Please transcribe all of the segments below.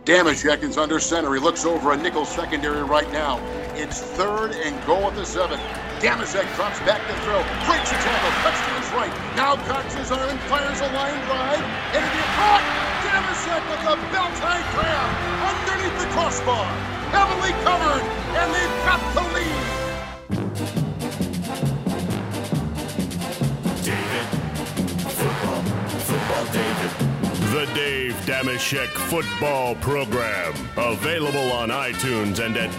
Damashek is under center. He looks over a nickel secondary right now. It's 3rd and goal at the 7. Damashek drops back to throw. Breaks a tackle. Cuts to his right. Now cocks his arm and fires a line drive. And it is caught. Damashek with a belt-high grab underneath the crossbar. Heavily covered. And they've got the lead. David. Football David. The Dave Damashek Football Program. Available on iTunes and at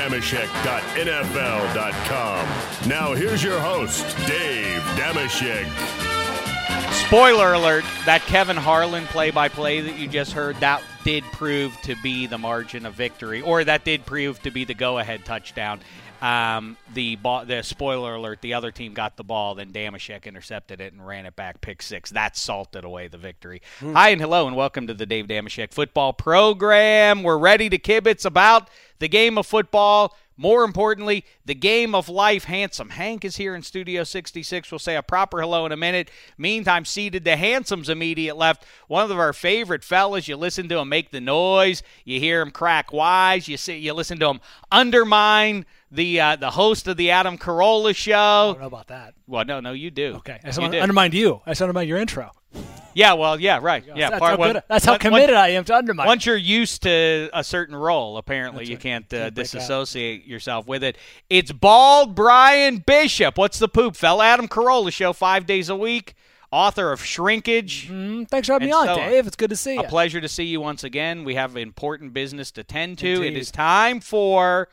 davedamashek.nfl.com. Now here's your host, Dave Damashek. Spoiler alert, that Kevin Harlan play-by-play that you just heard, that did prove to be the margin of victory, or that did prove to be the go-ahead touchdown. The spoiler alert, the other team got the ball, then Damashek intercepted it and ran it back, pick 6. That salted away the victory. Hi and hello and welcome to the Dave Damashek Football Program. We're ready to kibitz about the game of football. More importantly, the game of life. Handsome Hank is here in Studio 66. We'll say a proper hello in a minute. Meantime, seated to Handsome's immediate left, one of our favorite fellas. You listen to him make the noise. You hear him crack wise. You listen to him undermine the host of the Adam Carolla Show. I don't know about that. Well, no, you do. Okay. I just undermined you. I just undermined your intro. Yeah, well, yeah, right. Yeah, that's how committed I am to undermine. Once you're used to a certain role, apparently you can't disassociate yourself with it. It's Bald Brian Bishop. What's the poop, fella? Adam Carolla Show 5 days a week. Author of Shrinkage. Thanks for having me on, Dave. It's good to see you. A pleasure to see you once again. We have important business to tend to. Indeed. It is time for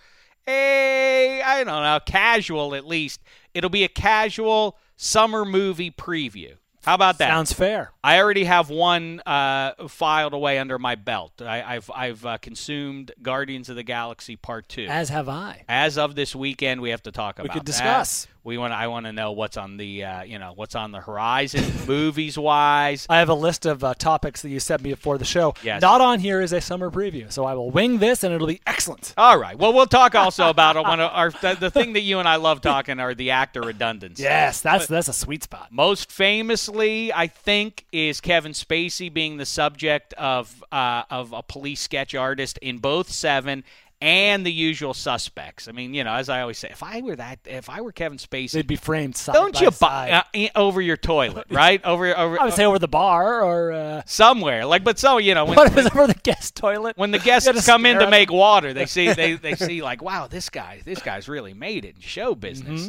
casual at least. It'll be a casual summer movie preview. How about that? Sounds fair. I already have one filed away under my belt. I've consumed Guardians of the Galaxy Part 2. As have I. As of this weekend, we have to talk about that. We could discuss. I want to know what's on the what's on the horizon, movies wise. I have a list of topics that you sent me before the show. Yes. Not on here is a summer preview, so I will wing this and it'll be excellent. All right. Well, we'll talk also about the thing that you and I love talking are the actor redundancies. Yes, that's a sweet spot. Most famously, I think, is Kevin Spacey being the subject of a police sketch artist in both Seven and The Usual Suspects. I mean, as I always say, if I were Kevin Spacey, they'd be framed side don't by you side. Over your toilet, right? Over. I would say over the bar or somewhere. When what if it's over the guest toilet? When the guests come in to make water, they see like, wow, this guy's really made it in show business.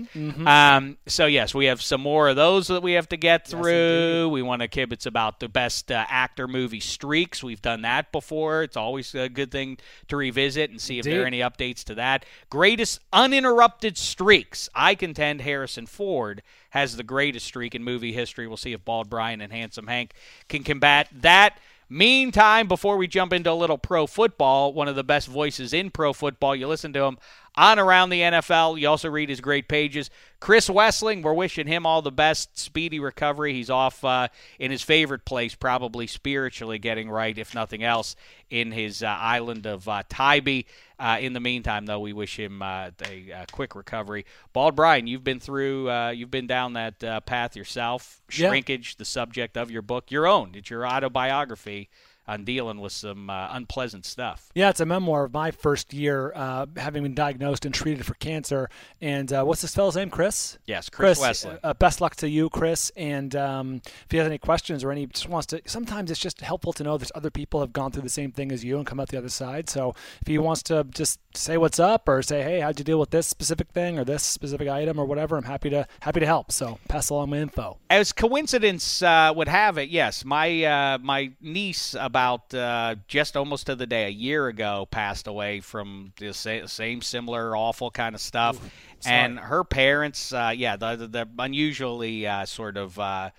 So yes, we have some more of those that we have to get through. We want to kibitz about the best actor movie streaks. We've done that before. It's always a good thing to revisit and see if there are any updates to that. Greatest uninterrupted streaks. I contend Harrison Ford has the greatest streak in movie history. We'll see if Bald Brian and Handsome Hank can combat that. Meantime, before we jump into a little pro football, one of the best voices in pro football, you listen to him on Around the NFL. You also read his great pages. Chris Wessling, we're wishing him all the best, speedy recovery. He's off in his favorite place, probably spiritually getting right, if nothing else, in his island of Tybee. In the meantime, though, we wish him a quick recovery. Bald Brian, you've been down that path yourself. Shrinkage, the subject of your book, your own. It's your autobiography on dealing with some unpleasant stuff. Yeah, it's a memoir of my first year having been diagnosed and treated for cancer. And what's this fellow's name, Chris? Yes, Chris Wessling. Best luck to you, Chris. And if he has any questions or just wants to, sometimes it's just helpful to know that other people have gone through the same thing as you and come out the other side. So if he wants to just say what's up or say, hey, how'd you deal with this specific thing or this specific item or whatever, I'm happy to help. So pass along my info. As coincidence would have it, yes, my niece about just almost to the day a year ago passed away from the same similar awful kind of stuff. Ooh, and her parents, the unusually sort of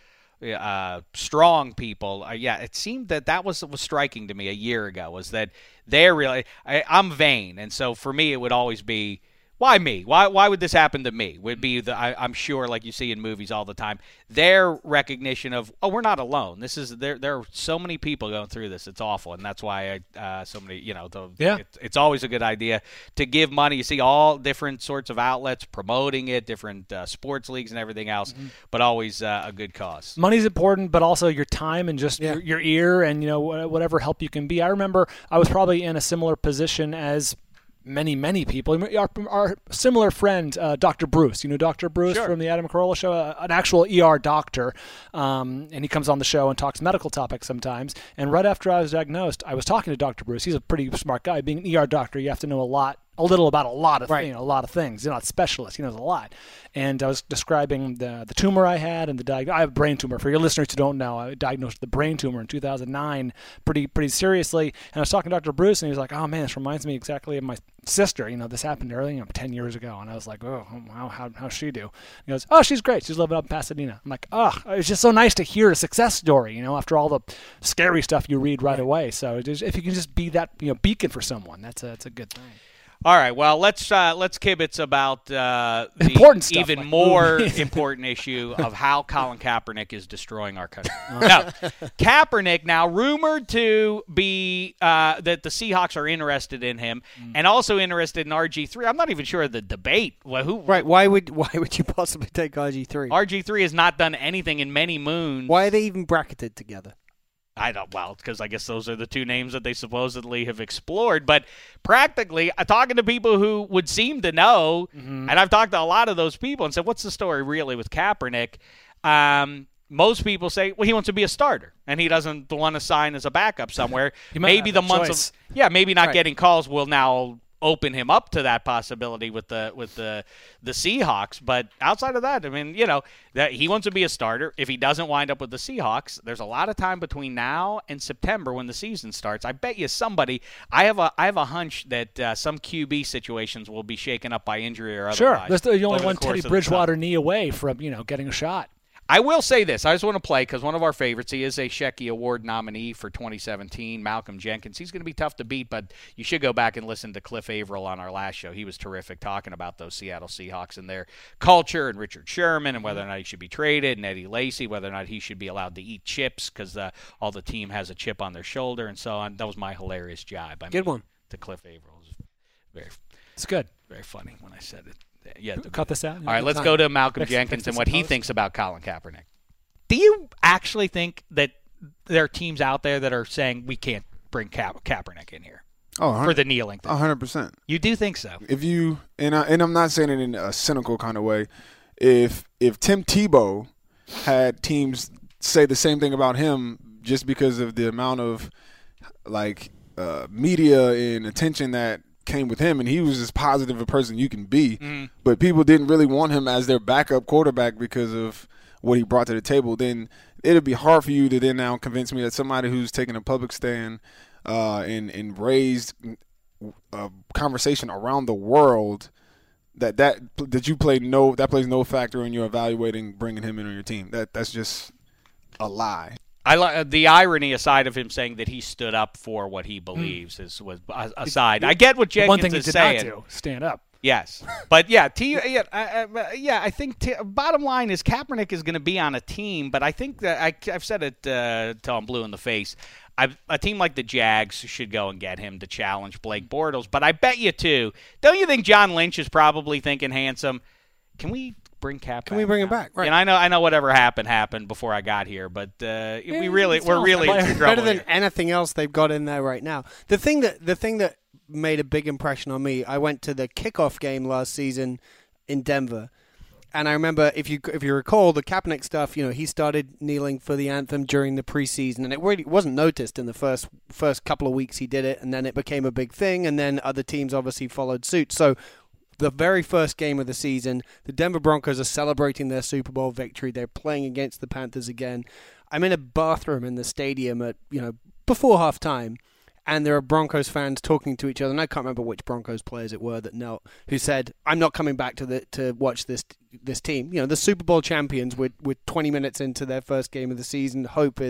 strong people. It seemed that was striking to me a year ago, was that they're really, I'm vain. And so for me, it would always be, Why me? Why would this happen to me? Would be I'm sure, like you see in movies all the time, their recognition of, we're not alone. This is there are so many people going through this. It's awful, and that's why so many. It's always a good idea to give money. You see all different sorts of outlets promoting it, different sports leagues and everything else, but always a good cause. Money's important, but also your time and just your ear and whatever help you can be. I remember I was probably in a similar position as many people. Our similar friend, Dr. Bruce. You know Dr. Bruce from the Adam Carolla show, an actual ER doctor, and he comes on the show and talks medical topics sometimes. And right after I was diagnosed, I was talking to Dr. Bruce. He's a pretty smart guy. Being an ER doctor, you have to know a little about a lot of things. You're not a specialist. He knows a lot. And I was describing the tumor I had and I have a brain tumor. For your listeners who don't know, I diagnosed with the brain tumor in 2009 pretty seriously. And I was talking to Dr. Bruce, and he was like, "Oh, man, this reminds me exactly of my sister. This happened early, 10 years ago." And I was like, "Oh, how's she do?" He goes, "Oh, she's great. She's living up in Pasadena." I'm like, "Oh, it's just so nice to hear a success story, after all the scary stuff you read right away." So if you can just be that beacon for someone, that's a good thing. All right, well, let's kibitz about the important stuff, even more important issue of how Colin Kaepernick is destroying our country. No, Kaepernick now rumored to be that the Seahawks are interested in him and also interested in RG3. I'm not even sure of the debate. Right? Why would you possibly take RG3? RG3 has not done anything in many moons. Why are they even bracketed together? Because I guess those are the two names that they supposedly have explored. But practically, talking to people who would seem to know, and I've talked to a lot of those people and said, what's the story really with Kaepernick? Most people say, well, he wants to be a starter, and he doesn't want to sign as a backup somewhere. Maybe the months of maybe not getting calls will now open him up to that possibility with the Seahawks. But outside of that, that he wants to be a starter. If he doesn't wind up with the Seahawks, there's a lot of time between now and September when the season starts. I bet you I have a hunch that some QB situations will be shaken up by injury or otherwise. Sure, there's the only one Teddy Bridgewater knee away from getting a shot. I will say this. I just want to play because one of our favorites, he is a Shecky Award nominee for 2017, Malcolm Jenkins. He's going to be tough to beat, but you should go back and listen to Cliff Averill on our last show. He was terrific talking about those Seattle Seahawks and their culture and Richard Sherman and whether or not he should be traded, and Eddie Lacy, whether or not he should be allowed to eat chips because all the team has a chip on their shoulder and so on. That was my hilarious jibe. Good one. To Cliff Averill. It's good. Very funny when I said it. Yeah, cut this out. All right, let's go to Malcolm Jenkins and what he thinks about Colin Kaepernick. Do you actually think that there are teams out there that are saying we can't bring Kaepernick in here for the kneeling thing? 100%. You do think so? If you and I'm not saying it in a cynical kind of way. If Tim Tebow had teams say the same thing about him just because of the amount of media and attention that came with him, and he was as positive a person you can be, but people didn't really want him as their backup quarterback because of what he brought to the table, then it'd be hard for you to then now convince me that somebody who's taken a public stand and raised a conversation around the world that plays no factor in your evaluating bringing him in on your team. That's just a lie. I like the irony aside of him saying that he stood up for what he believes was aside. I get what Jenkins is saying. One thing he did not do, stand up. Yes, but I think bottom line is Kaepernick is going to be on a team, but I think that I've said it till I'm blue in the face. A team like the Jags should go and get him to challenge Blake Bortles, but I bet you too. Don't you think John Lynch is probably thinking, handsome, can we bring Kaepernick? Can we bring him back? Right. And I know whatever happened before I got here, but we're really better than anything else they've got in there right now. The thing that made a big impression on me, I went to the kickoff game last season in Denver, and I remember if you recall the Kaepernick stuff, he started kneeling for the anthem during the preseason, and it really wasn't noticed in the first couple of weeks he did it, and then it became a big thing, and then other teams obviously followed suit. So the very first game of the season, the Denver Broncos are celebrating their Super Bowl victory. They're playing against the Panthers again. I'm in a bathroom in the stadium at before halftime, and there are Broncos fans talking to each other, and I can't remember which Broncos players it were that knelt, who said, "I'm not coming back to watch this team." The Super Bowl champions with 20 minutes into their first game of the season. Hope is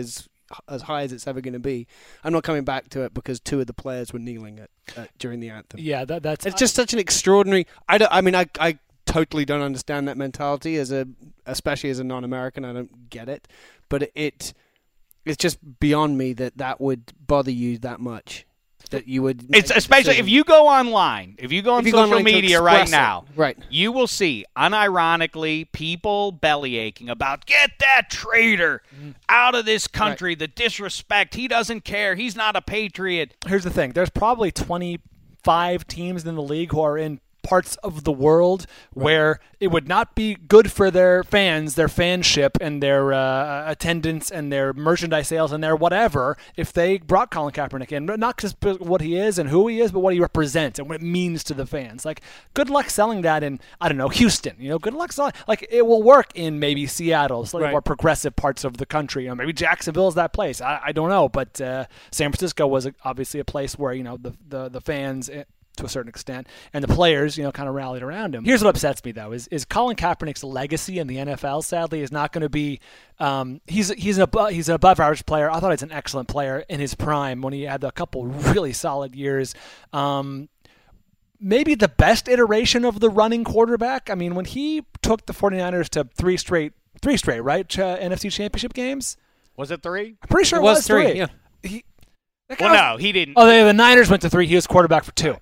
as high as it's ever going to be. I'm not coming back to it because 2 of the players were kneeling during the anthem. Yeah, that's it's just such an extraordinary. I totally don't understand that mentality especially as a non-American. I don't get it, but it's just beyond me that would bother you that much. That you would. It's especially if you go online, if you go on social media right now, right? You will see unironically people bellyaching about get that traitor out of this country. Right. The disrespect. He doesn't care. He's not a patriot. Here's the thing. There's probably 25 teams in the league who are in parts of the world where it would not be good for their fans, their fanship, and their attendance, and their merchandise sales, and their whatever, if they brought Colin Kaepernick in. Not just what he is and who he is, but what he represents and what it means to the fans. Like, good luck selling that in, I don't know, Houston. Good luck selling. Like, it will work in maybe Seattle, slightly more progressive parts of the country. Maybe Jacksonville is that place. I don't know, but San Francisco was obviously a place where the fans, to a certain extent, and the players, kind of rallied around him. Here's what upsets me, though, is Colin Kaepernick's legacy in the NFL, sadly, is not going to be he's an above-average player. I thought he's an excellent player in his prime when he had a couple really solid years. Maybe the best iteration of the running quarterback. I mean, when he took the 49ers to three straight, right, NFC Championship games? Was it 3? I'm pretty sure it was 3. Yeah. No, he didn't. Oh, the Niners went to 3. He was quarterback for 2.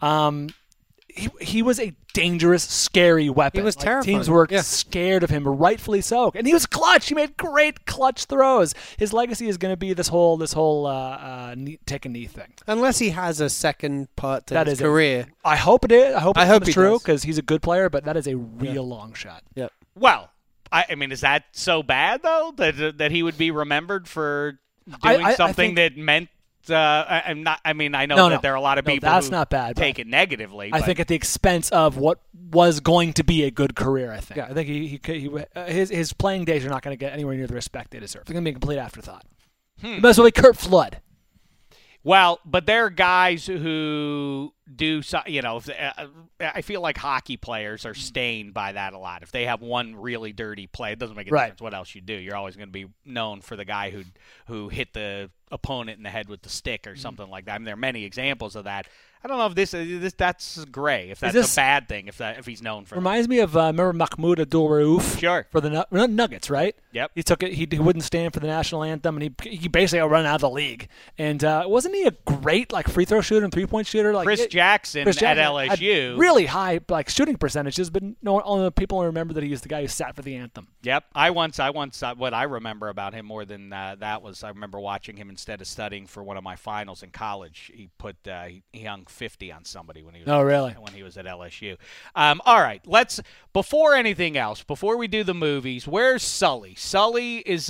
He was a dangerous, scary weapon. He was terrifying. Teams were scared of him, rightfully so. And he was clutch. He made great clutch throws. His legacy is going to be this whole take a knee thing. Unless he has a second part to his career. I hope it is. I hope it's true does. Because he's a good player, but that is a real long shot. Yep. Well, I mean, is that so bad, though, that he would be remembered for doing something that meant I know that there are a lot of people that's who not bad, take it negatively. I think at the expense of what was going to be a good career, I think. Yeah, I think his playing days are not going to get anywhere near the respect they deserve. They're going to be a complete afterthought. That's what Kurt Flood. Well, but there are guys who do, I feel like hockey players are stained by that a lot. If they have one really dirty play, it doesn't make a difference what else you do. You're always going to be known for the guy who hit the opponent in the head with the stick or something like that. I mean, there are many examples of that. I don't know if that's gray, if that's a bad thing, if he's known for reminds me of, remember Mahmoud Abdul-Rauf? Sure. For the Nuggets, right? Yep. He took it. He wouldn't stand for the national anthem, and he basically got run out of the league. And wasn't he a great free throw shooter and 3-point shooter? Chris Jackson at LSU. Had really high shooting percentages, but only people remember that he was the guy who sat for the anthem. Yep. I once what I remember about him more than that was I remember watching him instead of studying for one of my finals in college. He put he hung 50 on somebody when he was when he was at LSU. All right, before anything else, before we do the movies, where's Sully? Sully is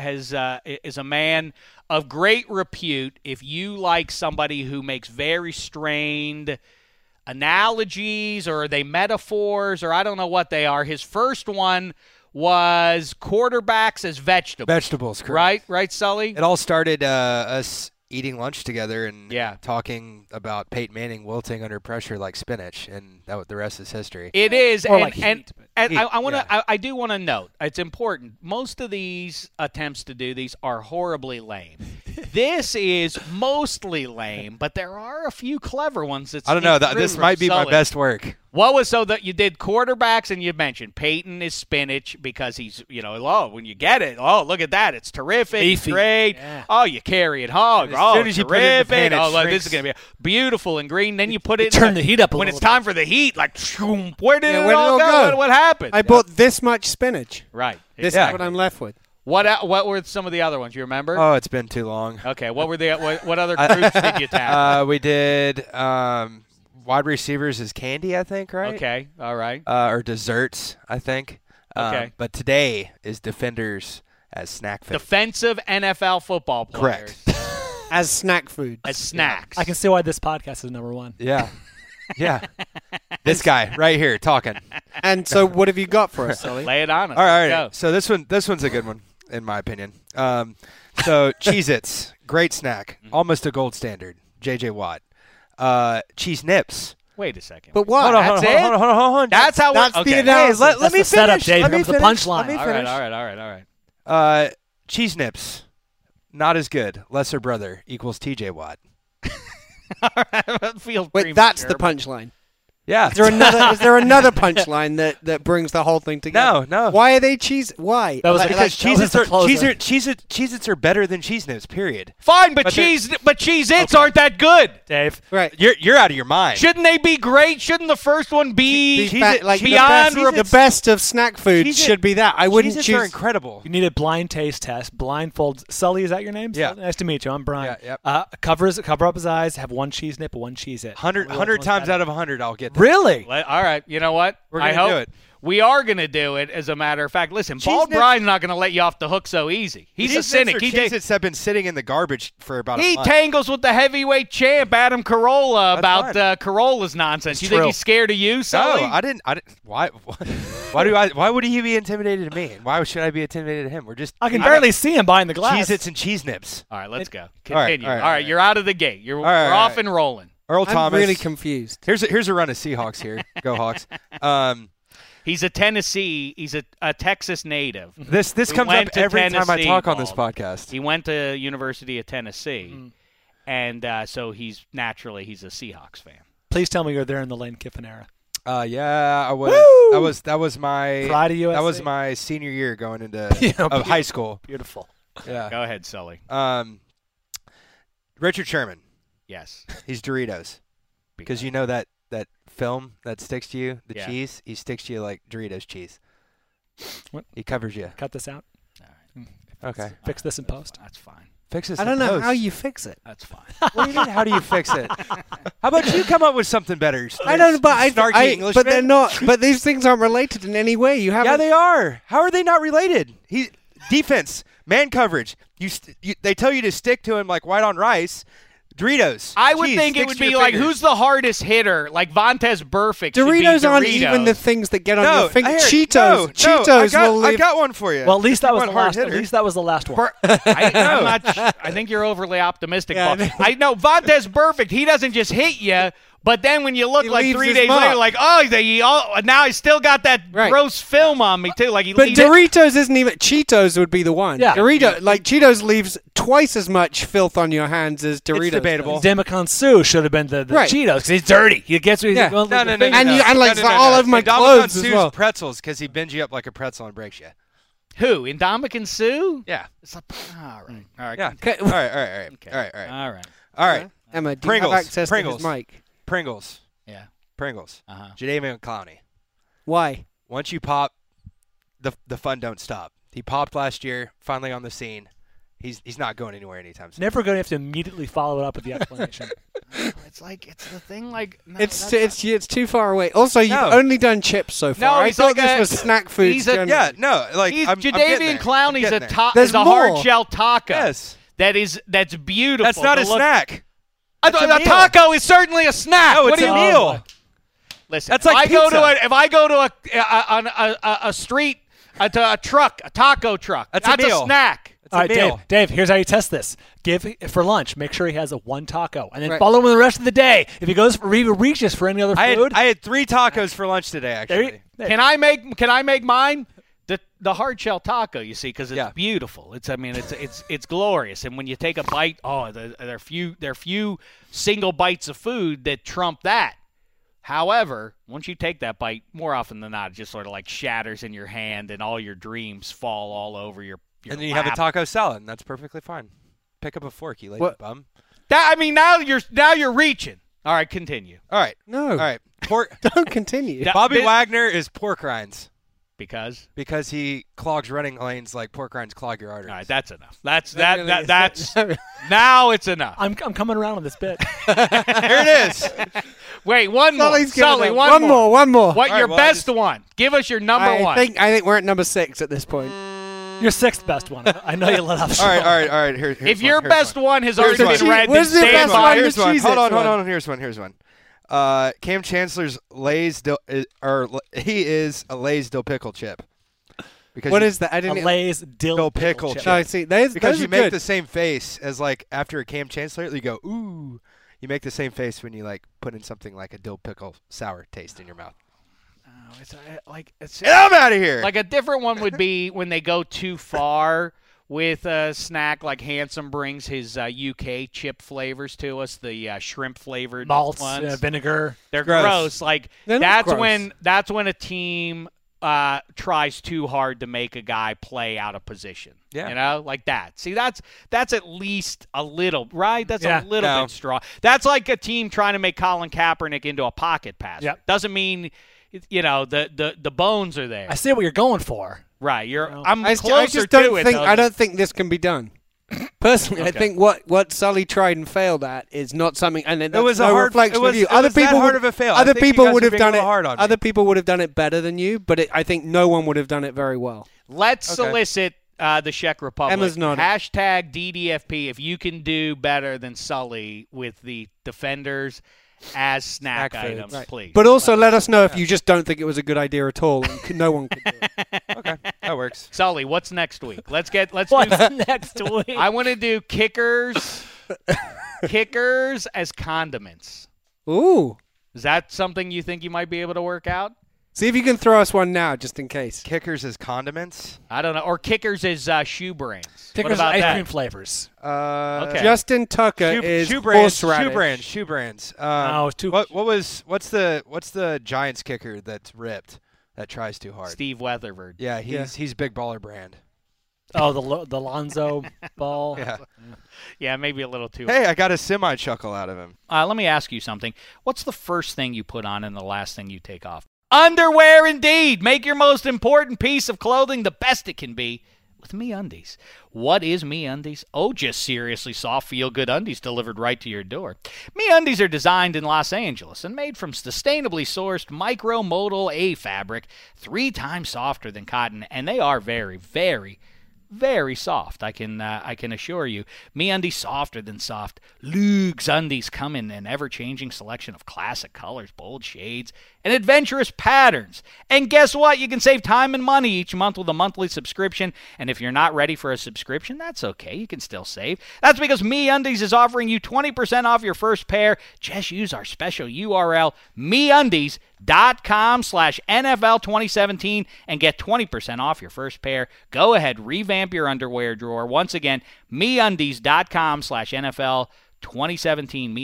a man of great repute. If you like somebody who makes very strained analogies, or are they metaphors, or I don't know what they are. His first one was quarterbacks as vegetables. Vegetables, correct. Right, Sully? It all started us eating lunch together and talking about Peyton Manning wilting under pressure like spinach, and the rest is history. It is, and I do want to note, it's important. Most of these attempts to do these are horribly lame. This is mostly lame, but there are a few clever ones. I don't know. This might be my best work. What was so that you did quarterbacks, and you mentioned Peyton is spinach because he's, when you get it, look at that. It's terrific. Beefy. Great. Yeah. Oh, you carry it hog. As soon as you put it in the pan, look, this is going to be beautiful and green. Then you put it turn the heat up a when little it's time for the heat, where did it all go? What happened? I bought this much spinach. Right. This is what I'm left with. What were some of the other ones? You remember? Oh, it's been too long. Okay. What were what other groups did you tackle? We did wide receivers as candy, I think, right? Okay. All right. Or desserts, I think. Okay. But today is defenders as snack food. Defensive NFL football players. Correct. As snack food. As snacks. I can see why this podcast is number 1. Yeah. Yeah. This guy right here talking. And so what have you got for us, Sully? Lay it on us. All right. So this one's a good one, in my opinion. So Cheez-Its, great snack, almost a gold standard. J.J. Watt. Cheese Nips. Wait a second. But what? Hold on. That's how that's we're... the Okay. analysis. Hey, let me the setup, finish. Dave. Let me Comes the finish. punchline. Let me finish. All right. Cheese Nips. not as good. Lesser brother equals TJ Watt. Feels Wait, that's the premature, punchline. Yeah. Is there another punchline that brings the whole thing together? No. Why are they cheese? Why? That was Because closer. Cheez-Its are better than Cheez Nips, period. Fine, but But they're- Cheez-Its aren't that good. Dave. Right. You're out of your mind. Shouldn't they be great? Shouldn't the first one be beyond the best of snack foods Cheez-It- should be that. I wouldn't Cheez-Its choose. are incredible. You need a blind taste test. Blindfold. Sully, is that your name? Yeah. Sully? Nice to meet you. I'm Brian. Yeah, yep. Cover up his eyes. Have one cheese nip, one cheese it. 100 times out of 100, I'll get that. Really? All right, you know what? We're I gonna do hope it. we are going to do it, as a matter of fact. Listen, Bald Nips- Brian's not going to let you off the hook so easy. He's a cynic. Cheez-Its have been sitting in the garbage for about a He month. tangles with the heavyweight champ, Adam Carolla, That's about Carolla's nonsense. It's You think true. he's scared of you, Sully? No, I didn't. Why? Why would he be intimidated to me? Why should I be intimidated to him? We're just I can barely see him behind the glass. Cheez-Its and Cheese Nips. All right, let's go. all Continue. right, All right, you're out of the gate. We're right, all off right. and rolling. Earl I'm Thomas. really confused. Here's a run of Seahawks here. Go Hawks. He's a Tennessee. He's a Texas native. This He comes up went to every time I Tennessee, talk on this Bald. podcast. He went to University of Tennessee, and so he's a Seahawks fan. Please tell me you're there in the Lane Kiffin era. Yeah, I was. Woo! That was my Pride of That was USC. my senior year going into of high school. Beautiful. Yeah. Go ahead, Sully. Richard Sherman. Yes. He's Doritos because you know that film that sticks to you, the Yeah. cheese. He sticks to you like Doritos cheese. What? He covers you. Cut this out. Okay. Fix this in post. That's fine. Fix this. I in don't know post. how you fix it. That's fine. What do you mean? How do you fix it? How about you come up with something better? I don't, but Snarky Englishman? but they're not. But these things aren't related in any way. You have. Yeah, they are. How are they not related? Defense, man coverage. They tell you to stick to him like white on rice. Doritos. I would cheese think it sticks would to be your like, fingers. who's the hardest hitter? Like Vontez Burfict. should be Doritos aren't Doritos. even the things that get on No, your finger. I heard- Cheetos. no, Cheetos will I leave. got one for you. Well, at least that was the hard last. At hitter. least that was the last one. I think you're overly optimistic. Yeah, Paul. I know Vontez Burfict. He doesn't just hit you, but then when you look He like leaves 3 his days mark. later, like, now I still got that Right. gross film on me too. Like he But he- Doritos isn't even. Cheetos would be the one. Yeah. Cheetos leaves twice as much filth on your hands as Doritos. It's debatable. does. Demicon Sue should have been the Right. Cheetos because he's dirty. He gets Yeah. No. And like it's all over my Ndamukong clothes as Suh's well. pretzels because he bends you up like a pretzel and breaks you. Who? Indomitian Sue? Yeah. It's like, all right. All right. Yeah. Okay. All right. Okay. All right. All right. All right. Emma, do Pringles. you have access Pringles. to his mic? Pringles. Yeah. Pringles. Uh-huh. Jadeveon Clowney. Why? Once you pop, the fun don't stop. He popped last year, finally on the scene. He's not going anywhere anytime soon. Never going to have to immediately follow it up with the explanation. It's the thing. Like no, It's too far away. Also, you've No. only done chips so far. No, I he's thought like this a- was snack foods. he's a- generally. Yeah, no, like He's I'm getting there. Jadeveon I'm Clowney's getting a there. There's a hard more. shell taco. Yes. That's beautiful. That's not to a look- snack. A That's a meal. taco is certainly a snack. No, what it's do you a mean? meal. Listen, That's like if pizza. I go to a street, a truck, a taco truck, That's a that's meal. a snack. It's All a right, meal. Dave. Here's how you test this. For lunch, make sure he has a one taco, and then Right. follow him the rest of the day. If he goes for even reaches for any other food, I had 3 tacos for lunch today, actually. Can I make mine? The hard shell taco, you see, because it's Yeah. beautiful. It's glorious, and when you take a bite, there are few single bites of food that trump that. However, once you take that bite, more often than not, it just sort of like shatters in your hand, and all your dreams fall all over your And then you have a lap. taco salad, and that's perfectly fine. Pick up a fork, you lazy What? bum. Now you're reaching. All right, continue. All right. No. All right. Pork. Don't continue. Yeah. Bobby Bit- Wagner is pork rinds Because because he clogs running lanes like pork rinds clog your arteries. all right, that's enough. That's really- that's now it's enough. I'm coming around on this bit. Here it is. Wait, one more. Sully's giving Sully, up. one more. One more. What All your right, well, I best just- one? Give us your number I one. think we're at number 6 at this point. Your sixth best one. I know you let off. All right. Here's if one, your here's best one. one has Here's already one. been read, then Where's the stand best by one? it. Here's one. Cheez-Its Hold on. one. Here's one. Cam Chancellor's he is a Lay's dill pickle chip. Because What you- is that? I A didn't. Lay's dill pickle chip. chip. I see. Those Because those you are make good. the same face as like after a Cam Chancellor, you go ooh. You make the same face when you like put in something like a dill pickle sour taste in your mouth. It's And I'm out of here. like a different one would be when they go too far with a snack like Handsome brings his UK chip flavors to us, the shrimp flavored Malts, ones. vinegar. They're Gross. gross. Like They're not gross. that's when a team tries too hard to make a guy play out of position. Yeah. You know, like that. See, that's at least a little, right? That's Yeah. a little bit strong. That's like a team trying to make Colin Kaepernick into a pocket passer. Yep. Doesn't mean, the bones are there. I see what you're going for. Right. I'm I closer just don't to it. think. though. I don't think this can be done. Personally, I think what Sully tried and failed at is not something, and that's was a no hard- reflection it was- of you. it Other was that people hard would, of a fail. I Other think you people guys would are have being done a it. little hard on me. Other people would have done it better than you, but I think no one would have done it very well. Let's solicit the Czech Republic. Emma's nodding. Hashtag DDFP if you can do better than Sully with the defenders as snack Snack foods. items, Right. please. But also let us know if you just don't think it was a good idea at all, and no one could do it. Okay, that works. Sully, what's next week? Let's do. Next week. I want to do kickers as condiments. Ooh. Is that something you think you might be able to work out? See if you can throw us one now, just in case. Kickers as condiments. I don't know. Or kickers as shoe brains. What Kickers about ice that? cream flavors. Okay. Justin Tucker is shoe brands. horseradish. Shoe brands. No, it's too. What's the Giants kicker that's ripped that tries too hard? Steve Weatherford. Yeah, he's big baller brand. Oh, the Lonzo ball. Yeah. Yeah, maybe a little too. Hey, I got a semi chuckle out of him. Let me ask you something. What's the first thing you put on and the last thing you take off? Underwear, indeed. Make your most important piece of clothing the best it can be with MeUndies. What is MeUndies? Oh, just seriously soft, feel-good undies delivered right to your door. MeUndies are designed in Los Angeles and made from sustainably sourced micromodal A fabric, 3 times softer than cotton, and they are very, very, very soft. I can assure you. MeUndies softer than soft. Lugs undies come in an ever-changing selection of classic colors, bold shades, and adventurous patterns. And guess what? You can save time and money each month with a monthly subscription. And if you're not ready for a subscription, that's okay. You can still save. That's because MeUndies is offering you 20% off your first pair. Just use our special URL, MeUndies.com/NFL2017 and get 20% off your first pair. Go ahead, revamp your underwear drawer. Once again, MeUndies.com/NFL2017,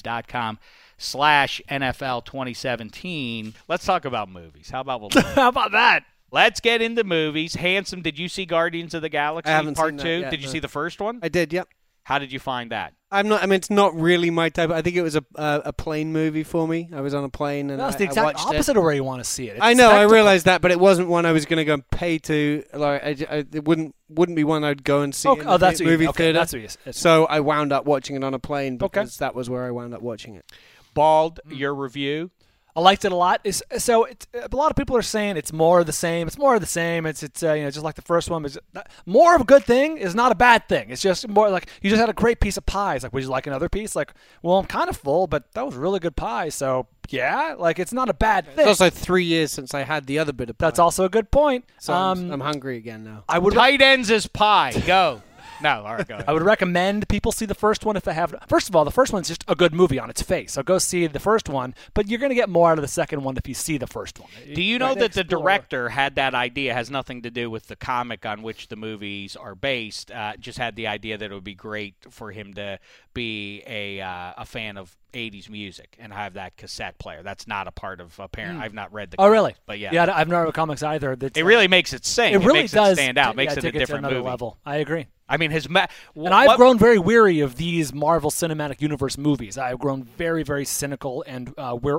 MeUndies.com/NFL2017. Let's talk about movies. How about How about that? Let's get into movies. Handsome, did you see Guardians of the Galaxy I haven't Part seen 2? that yet, Did you no. see the first one? I did, yep. How did you find that? It's not really my type. I think it was a plane movie for me. I was on a plane and That's I the exact watched opposite it. of where you want to see it. It's I know, I spectacle. realized that, but it wasn't one I was going to go and pay to. Like, it wouldn't be one I'd go and see in the that's what movie okay, theater. That's what you. It's, So I wound up watching it on a plane because that was where I wound up watching it. Bald, your review? I liked it a lot. A lot of people are saying it's more of the same. It's more of the same. It's just like the first one. More of a good thing is not a bad thing. It's just more like you just had a great piece of pie. It's like, would you like another piece? Like, well, I'm kind of full, but that was really good pie. So yeah, like it's not a bad thing. It's also 3 years since I had the other bit of pie. That's also a good point. So I'm hungry again now. I would Tight ends is pie. Go. No, all right, go ahead. I would recommend people see the first one if they have. First of all, the first one's just a good movie on its face, so go see the first one. But you're going to get more out of the second one if you see the first one. Do you know Right, that the explore. director had that idea? Has nothing to do with the comic on which the movies are based. Just had the idea that it would be great for him to be a fan of 80s music and have that cassette player. That's not a part of apparent. I've not read the. Oh, really? But yeah, I've never read comics either. it really makes it sing. It really makes does it stand out. Makes it a take different to another movie. level. I agree. I mean, And I've grown very weary of these Marvel Cinematic Universe movies. I've grown very, very cynical and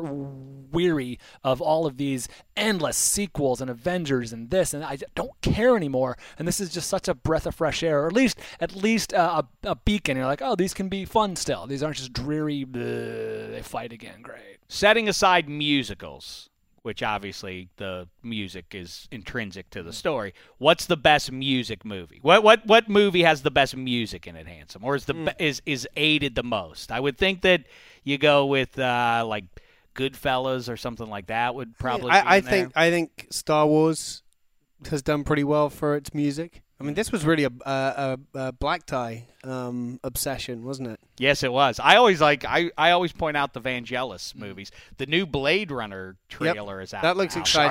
weary of all of these endless sequels and Avengers and this, and I don't care anymore. And this is just such a breath of fresh air, or at least a beacon. You're like, oh, these can be fun still. These aren't just dreary. They fight again. Great. Setting aside musicals, which obviously the music is intrinsic to the story. What's the best music movie? What movie has the best music in it, Handsome, or is aided the most? I would think that you go with like Goodfellas or something like that would probably. I think Star Wars has done pretty well for its music. I mean, this was really a black tie obsession, wasn't it? Yes, it was. I always point out the Vangelis movies. The new Blade Runner trailer is out. That looks now. exciting.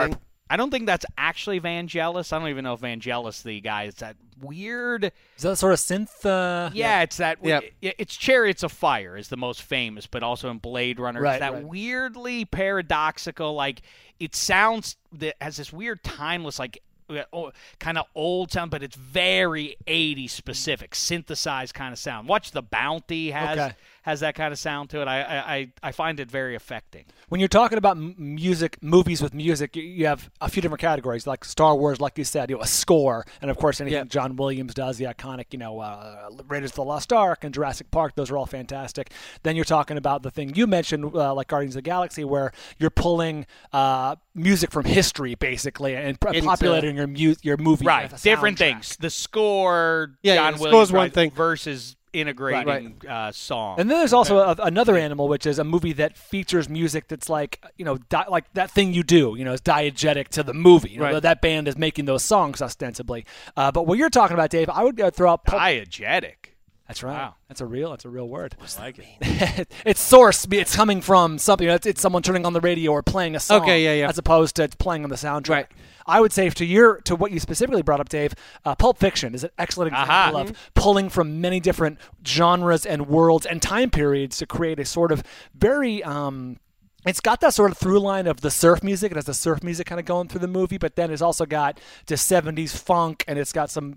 I don't think that's actually Vangelis. I don't even know if Vangelis, the guy, is that weird. Is that sort of synth? Yeah, it's that. Yep. It's Chariots of Fire is the most famous, but also in Blade Runner, Right, it's that right. weirdly paradoxical. Like it sounds that has this weird timeless, like kind of old sound, but it's very 80s specific, synthesized kind of sound. Watch The Bounty has that kind of sound to it. I find it very affecting. When you're talking about movies with music, you have a few different categories, like Star Wars, like you said, a score, and of course anything John Williams does, the iconic, Raiders of the Lost Ark and Jurassic Park, those are all fantastic. Then you're talking about the thing you mentioned, like Guardians of the Galaxy, where you're pulling music from history, basically, and populating your movie. Right, with a different soundtrack. things. The score, the John score's Williams, one thing. versus integrating song. And then there's also another animal, which is a movie that features music that's like, like that thing you do, is diegetic to the movie. That band is making those songs ostensibly. But what you're talking about, Dave, I would throw out diegetic. That's right. Wow. That's a real word. I like it. It's source. It's coming from something. It's someone turning on the radio or playing a song. Okay, yeah. As opposed to it's playing on the soundtrack. Right. I would say to what you specifically brought up, Dave, Pulp Fiction is an excellent example of pulling from many different genres and worlds and time periods to create a sort of very. It's got that sort of through line of the surf music. It has the surf music kind of going through the movie, but then it's also got the 70s funk, and it's got some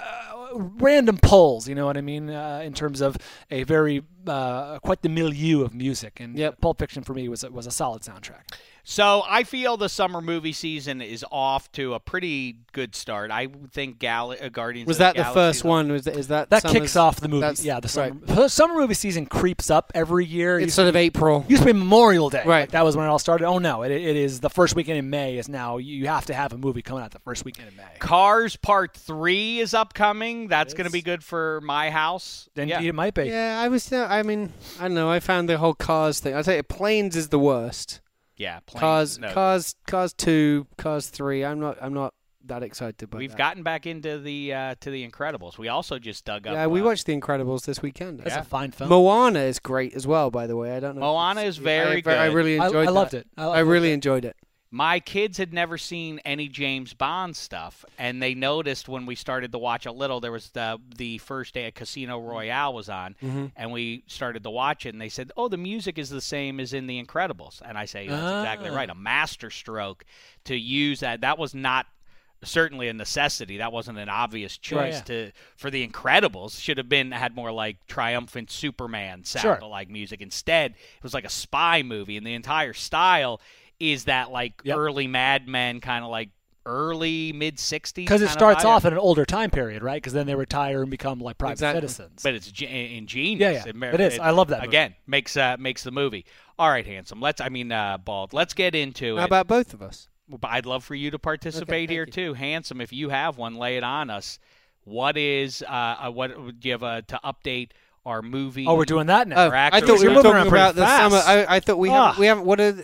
random pulls, you know what I mean, in terms of a very quite the milieu of music. And Pulp Fiction for me was a solid soundtrack. So I feel the summer movie season is off to a pretty good start. I think Guardians Was of the that the Galaxy first one? Is that That summer's- kicks off the movie. that's- Yeah, the summer movie season creeps up every year. It's sort of April. Used to be Memorial Day. Right. Like, that was when it all started. Oh, no. It is the first weekend in May is now. You have to have a movie coming out the first weekend in May. Cars Part 3 is upcoming. That's going to be good for my house. Indeed, it might be. Yeah, I don't know. I found the whole Cars thing. I'd say Planes is the worst. Yeah, Planes. Cars 2, Cars 3. I'm not that excited about We've that. gotten back into the Incredibles. We also just dug up. Yeah, we watched The Incredibles this weekend. That's a fine film. Moana is great as well, by the way. I don't know. Moana is very good. I really enjoyed I loved that. it. I really enjoyed it. My kids had never seen any James Bond stuff, and they noticed when we started to watch a little, there was the first day Casino Royale was on, and we started to watch it, and they said, oh, the music is the same as in The Incredibles. And I say, that's exactly right. A masterstroke to use that. That was not certainly a necessity. That wasn't an obvious choice for The Incredibles. Should have had more like triumphant Superman sound-alike music. Instead, it was like a spy movie, and the entire style is that like early Mad Men, kind of like early mid-60s. Because it starts off in an older time period, right? Because then they retire and become like private citizens. But it's ingenious. Yeah. It is. I love that movie. Again, makes the movie. All right, Handsome. Bald. Let's get into it. How about both of us? I'd love for you to participate here too. Handsome, if you have one, lay it on us. What is what do you have to update our movie? Oh, we're doing that now. I thought we were talking about the summer. I thought we haven't.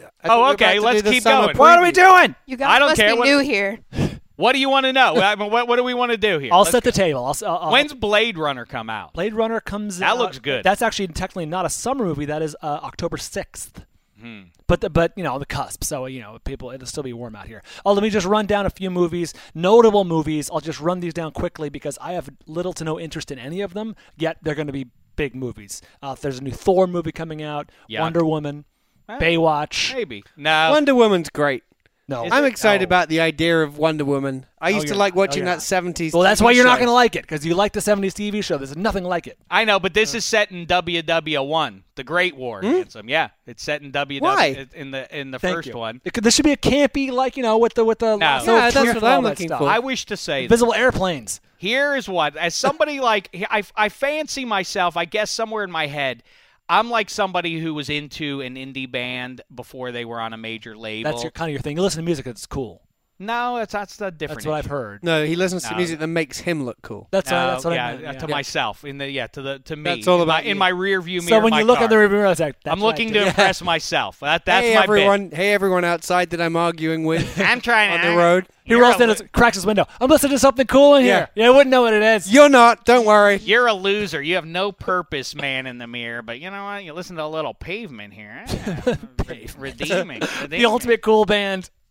Okay, let's keep going. What are we doing? You guys I don't must care. be new here. What do you want to know? What do we want to do here? I'll set the table. When's Blade Runner come out? Blade Runner comes out. That looks good. That's actually technically not a summer movie. That is October 6th. But the cusp, so people, it'll still be warm out here. Let me just run down a few movies, notable movies. I'll just run these down quickly because I have little to no interest in any of them. Yet they're going to be big movies. There's a new Thor movie coming out, Wonder Woman, Baywatch. Maybe no. Wonder Woman's great. No, I'm excited about the idea of Wonder Woman. I used to like watching that 70s. Well, that's TV why you're not show. going to like it because you like the 70s TV show. There's nothing like it. I know, but this is set in WW1, the Great War. Handsome, yeah, it's set in WW. Why? In the Thank first you. one? This should be a campy, like with the lasso Yeah, of that's truth what and all I'm that looking stuff. for. I wish to say Invisible airplanes. Here is what, as somebody like I fancy myself, I guess somewhere in my head, I'm like somebody who was into an indie band before they were on a major label. That's kind of your thing. You listen to music that's cool. No, that's the different. That's what I've issue. heard. No, he listens to music that makes him look cool. That's what yeah, I meant. to myself to me. That's all about in you. my rear view mirror. So when of you my look car. in the review mirror, it's like, I'm looking to Yeah. impress myself. That's Hey my everyone! Hey everyone outside that I'm arguing with bit. I'm trying on to the road. He rolls in and cracks his window. I'm listening to something cool in here. Yeah, I wouldn't know what it is. You're not. Don't worry. You're a loser. You have no purpose, man in the mirror. But you know what? You listen to a little Pavement here. Redeeming. The ultimate cool band.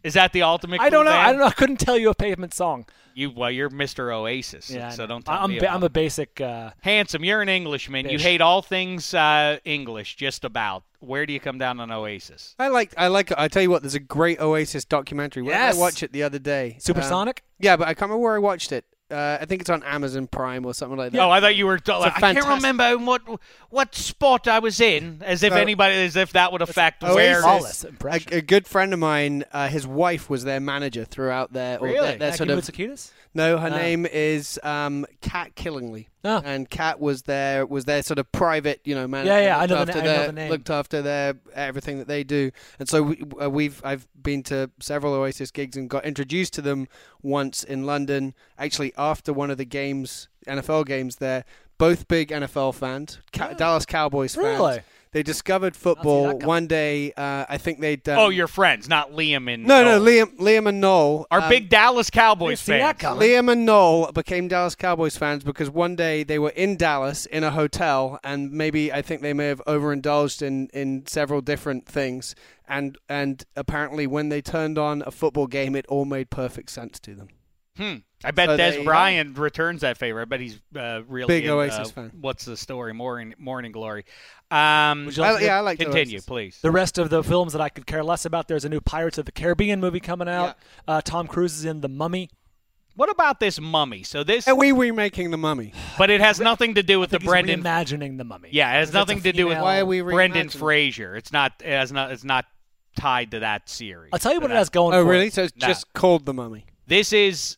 Is that the ultimate? I don't cool know. band? I don't know. I couldn't tell you a Pavement song. You're Mr. Oasis, Yeah, so I know. don't tell me about I'm a basic. Handsome, you're an Englishman. You Fish. hate all things English, just about. Where do you come down on Oasis? I like it. I tell you what, there's a great Oasis documentary. Where Yes. did I watch it the other day? Supersonic? Yeah, but I can't remember where I watched it. I think it's on Amazon Prime or something like that. Oh, I thought you were. I can't fantastic- remember what spot I was in. As if that would affect Oasis. where. Flawless impression. A good friend of mine, his wife was their manager throughout their Really? their sort of. Cicadas? No, her name is Kat Killingley, Oh. and Kat was their sort of private, manager. Yeah, I looked know after the name. Looked after their everything that they do, and so I've been to several Oasis gigs and got introduced to them once in London. Actually, after one of the games, NFL games there, both big NFL fans, Dallas Cowboys fans. Really? They discovered football that coming. one day. I think they'd. Oh, your friends, not Liam and no, Noel. Liam and Noel Are big Dallas Cowboys see that fans. coming. Liam and Noel became Dallas Cowboys fans because one day they were in Dallas in a hotel, and I think they may have overindulged in several different things, and apparently when they turned on a football game, it all made perfect sense to them. I bet So there Des you Bryant returns that favor. I bet he's really Big in, Oasis fan. What's the story? Morning Glory. Would you like to I like the Continue, Oasis. please. The rest of the films that I could care less about, there's a new Pirates of the Caribbean movie coming out. Tom Cruise is in The Mummy. What about this Mummy? So this, Are we remaking The Mummy? but it has nothing to do with the He's Brendan. reimagining The Mummy. Yeah, it has Because nothing it's a to do with female- Why are we Brendan reimagining? Fraser. It's not. It's not tied to that series. I'll tell you what it That- has going Oh, for really? it. So it's Nah. just called The Mummy. This is.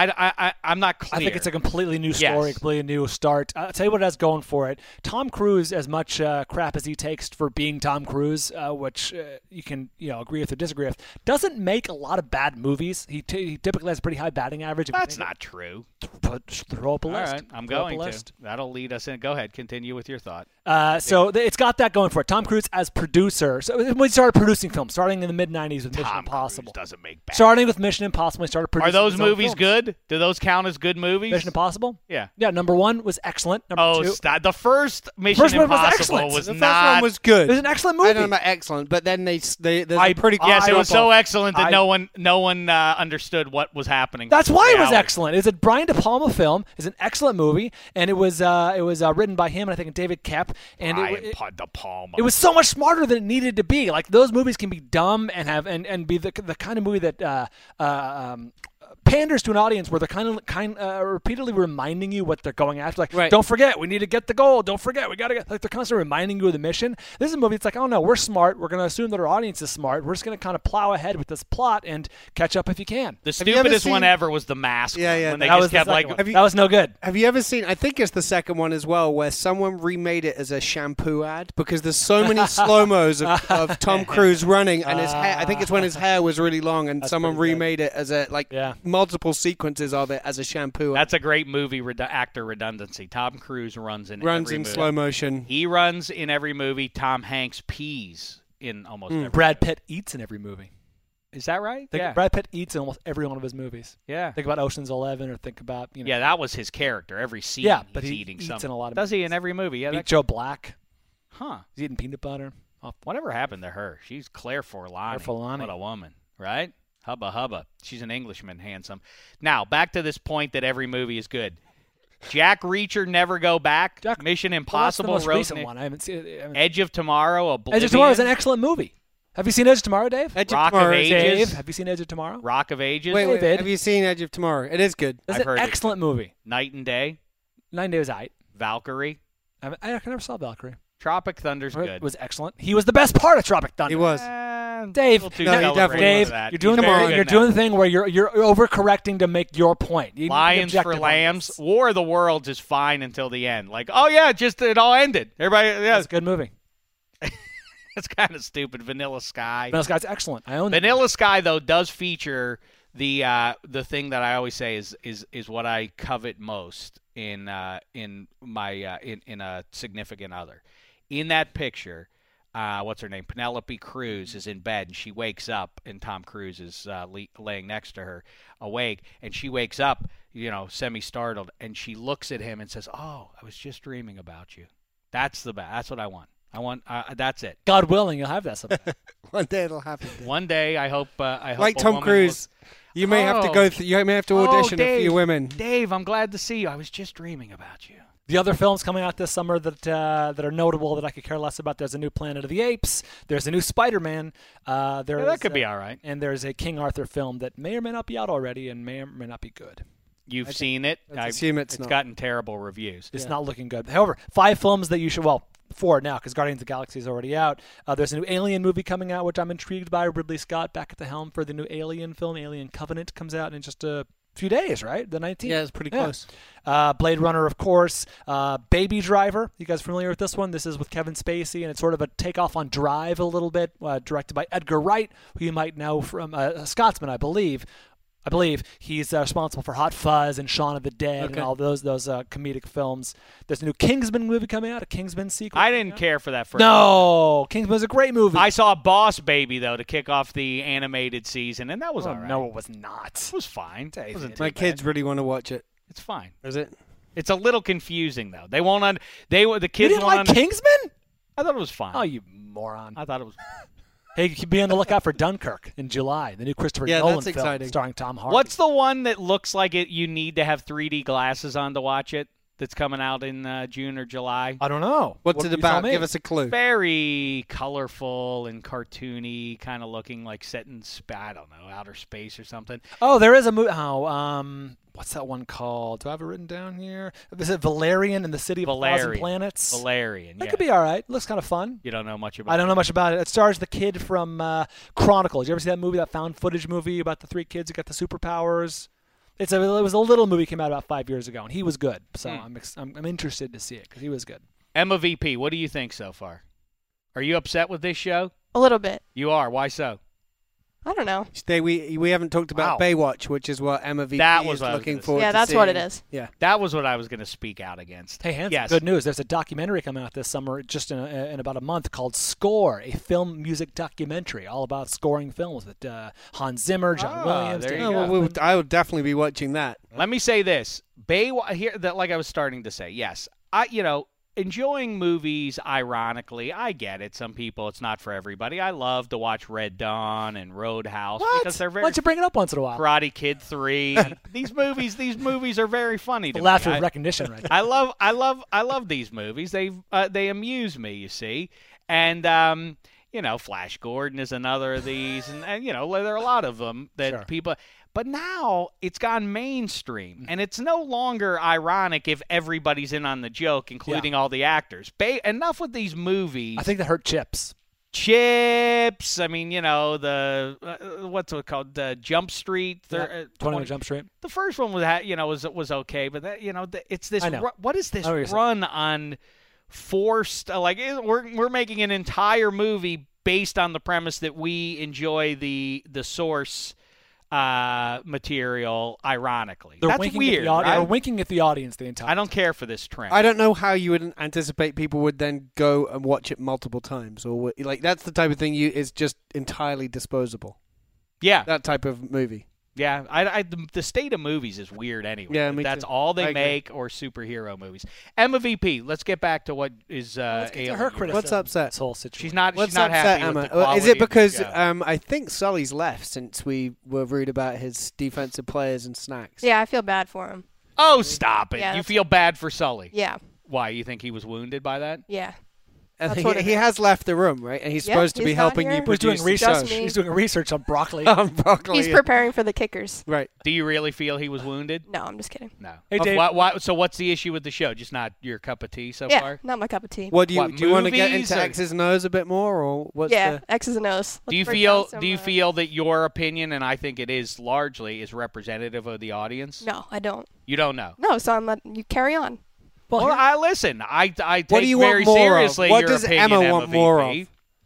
I'm not clear. I think it's a completely new Yes. story, completely new start. I'll tell you what it has going for it. Tom Cruise, as much crap as he takes for being Tom Cruise, which you can agree with or disagree with, doesn't make a lot of bad movies. He typically has a pretty high batting average. If you That's think not true. throw up a All list. right, I'm Throw up a going to. list. That'll lead us in. Go ahead. Continue with your thought. So it's got that going for it. Tom Cruise as producer. So when he started producing films, starting in the mid-'90s with Mission Tom Impossible. Cruise doesn't make bad. Starting with Mission Impossible, he started producing Are those his own movies films. good? Do those count as good movies? Mission Impossible? Yeah. Yeah, number one was excellent. Number two. Stop. The first Mission First one was Impossible excellent. was The first not. one was good. It was an excellent movie. I don't know about excellent, but then there's a I- pretty good Yes, it was so drop-off. excellent that no one understood what was happening. That's why it was Reality. excellent. It's a Brian De Palma film. It's an excellent movie, and it was written by him and I think David Koepp. And Brian it De Palma. was so much smarter than it needed to be. Like those movies can be dumb and have and be the kind of movie that panders to an audience where they're repeatedly reminding you what they're going after. Like, Right. don't forget, we need to get the goal. Don't forget, we got to get. Like they're constantly reminding you of the mission. This is a movie. It's like, oh no, we're smart. We're going to assume that our audience is smart. We're just going to kind of plow ahead with this plot and catch up if you can. The you ever stupidest one seen- ever was The Mask. Yeah, yeah, When they That just was the kept second like, one. That was no good. Have you ever seen? I think it's the second one as well, where someone remade it as a shampoo ad because there's so many slow mos of Tom Cruise running and his hair. I think it's when his hair was really long, and someone pretty good. remade it as a Yeah. multiple sequences of it as a shampoo. that's a great movie actor redundancy. Tom Cruise runs in runs every in movie. slow motion. He runs in every movie. Tom Hanks pees in almost every. Brad Pitt eats in every movie. Is that right? Yeah. Brad Pitt eats in almost every one of his movies. Yeah. Think about Ocean's 11 or think about Yeah, that was his character. Every scene, Yeah, but he's he eating eats something. in a lot of Does he movies. in every movie? Yeah. Meet Joe Black. Huh. He's eating peanut butter. Whatever happened to her? She's Claire Forlani. Claire Forlani. What a woman, right? Hubba hubba. She's an Englishman, handsome. Now, back to this point that every movie is good. Jack Reacher, Never Go Back. Mission Impossible. Well, that's the most Road recent Na- one. I haven't seen it. Edge of Tomorrow. Oblivion. Edge of Tomorrow is an excellent movie. Have you seen Edge of Tomorrow, Dave? Edge Rock of Tomorrow. of is- Ages. Dave, have you seen Edge of Tomorrow? Rock of Ages. Wait, David. have you seen Edge of Tomorrow? It is good. That's I've an heard it. excellent movie. Night and Day. 9 Days Out. Valkyrie. I never saw Valkyrie. Tropic Thunder's It good. was excellent. He was the best part of Tropic Thunder. He was. Dave, A little too No, he celebrated definitely for Dave, that. you're doing He's the very on. good you're now. doing the thing where you're overcorrecting to make your point. You need to be Lions for objective on Lambs. this. War of the Worlds is fine until the end. Like, oh yeah, just it all ended. Everybody, yeah, It's a good movie. it's kind of stupid. Vanilla Sky. Vanilla Sky's excellent. I own it. Vanilla Sky though does feature the thing that I always say is what I covet most in my in a significant other. In that picture, what's her name? Penelope Cruz is in bed and she wakes up and Tom Cruise is laying next to her, awake, and she wakes up, semi-startled, and she looks at him and says, "Oh, I was just dreaming about you." That's what I want. That's it. God willing, you'll have that someday. One day it'll happen. One day, I hope. Like a Tom woman Cruise, you may have to go. You may have to audition a few women. Dave, I'm glad to see you. I was just dreaming about you. The other films coming out this summer that are notable that I could care less about. There's a new Planet of the Apes. There's a new Spider-Man. That could be all right. And there's a King Arthur film that may or may not be out already and may or may not be good. You've seen it. I assume it's not. gotten terrible reviews. It's not looking good. However, 5 films that you should, 4 now because Guardians of the Galaxy is already out. There's a new Alien movie coming out, which I'm intrigued by. Ridley Scott back at the helm for the new Alien film. Alien Covenant comes out in just a few days, right? The 19th. Yeah, it's pretty close. Blade Runner, of course. Baby Driver. You guys familiar with this one? This is with Kevin Spacey, and it's sort of a takeoff on Drive a little bit, directed by Edgar Wright, who you might know from a Scotsman, I believe. He's responsible for Hot Fuzz and Shaun of the Dead and all those comedic films. There's a new Kingsman movie coming out, a Kingsman sequel. I didn't care for that first. No, Kingsman's a great movie. I saw Boss Baby though to kick off the animated season, and that was all right. No, it was not. It was fine. It wasn't too My bad. kids really want to watch it. It's fine. Is it? It's a little confusing though. They won't. The You kids didn't won't. like Kingsman? I thought it was fine. Oh, you moron. I thought it was. Hey, be on the lookout for Dunkirk in July, the new Christopher Nolan that's film exciting. starring Tom Hardy. What's the one that looks like it? You need to have 3D glasses on to watch it. That's coming out in June or July. I don't know. What's it you tell about? me. Give us a clue. Very colorful and cartoony, kind of looking like set in I don't know, outer space or something. Oh, there is a movie. What's that one called? Do I have it written down here? Is it Valerian in the City of a Thousand Planets? Valerian. That yeah. could be all right. Looks kind of fun. You don't know much about. I don't know much about it. It stars the kid from Chronicles. You ever see that movie, that found footage movie about the 3 kids who got the superpowers? It was a little movie came out about 5 years ago, and he was good. So I'm interested to see it because he was good. Emma VP, what do you think so far? Are you upset with this show? A little bit. You are. Why so? I don't know. We haven't talked about Wow. Baywatch, which is what Emma VP That was is what I was looking gonna say. forward Yeah, to that's what seeing. it is. Yeah. That was what I was going to speak out against. Hey, Hanson, yes. good news. There's a documentary coming out this summer, just in about a month, called Score, a film music documentary all about scoring films with Hans Zimmer, John Williams. there you Danny go. Elfman. I would definitely be watching that. Let me say this. Like I was starting to say, yes. Enjoying movies, ironically, I get it. Some people, it's not for everybody. I love to watch Red Dawn and Roadhouse What? because they're Why very don't you bring it up once in a while? Karate Kid 3. These movies are very funny to The me. laughter of recognition, right? I love these movies. They amuse me, you see. And Flash Gordon is another of these, and there are a lot of them that Sure. people. But now it's gone mainstream, and it's no longer ironic if everybody's in on the joke, including all the actors. Enough with these movies. I think that hurt Chips. Chips. I mean, the what's it called? The Jump Street. 21 Jump Street. The first one was okay, but that it's this. I know. What is this I know what you're saying. run on forced? We're making an entire movie based on the premise that we enjoy the source material. Ironically, They're that's winking weird. At the right? They're winking at the audience the entire I don't care for this trend. I don't know how you would anticipate people would then go and watch it multiple times, or that's the type of thing is just entirely disposable. Yeah, That type of movie. yeah. The state of movies is weird anyway. Yeah, me That's too. all they I agree. make, or superhero movies. Emma VP. Let's get back to what is Let's get to ailing her you. criticism. What's upset? This whole situation. She's not. What's she's not upset, happy Emma? with the quality Is it of the because show. I think Sully's left since we were rude about his defensive players and snacks? Yeah, I feel bad for him. Oh, stop it! Yeah, You that's- feel bad for Sully. Yeah, Why? You think he was wounded by that? yeah. I That's think what it he is. has left the room, right? And he's Yeah, supposed to be he's not helping here. you He Who's doing produce the research? Just me. He's doing research on broccoli. show. Broccoli. He's preparing for the kickers. Right. Do you really feel he was wounded? No, I'm just kidding. No. Hey, Dave. So what's the issue with the show? Just not your cup of tea so Yeah, far? not my cup of tea. What do you What, do? You want to get movies into or- X's and O's a bit more, or what's Yeah, the? X's and O's. Do you Let's break down feel? some, Do you feel that your opinion, and I think it is largely, is representative of the audience? No, I don't. You don't know. No, so I'm letting you carry on. Well, I listen. I take What do you want very more of? seriously What your does opinion, Emma want more VP. of?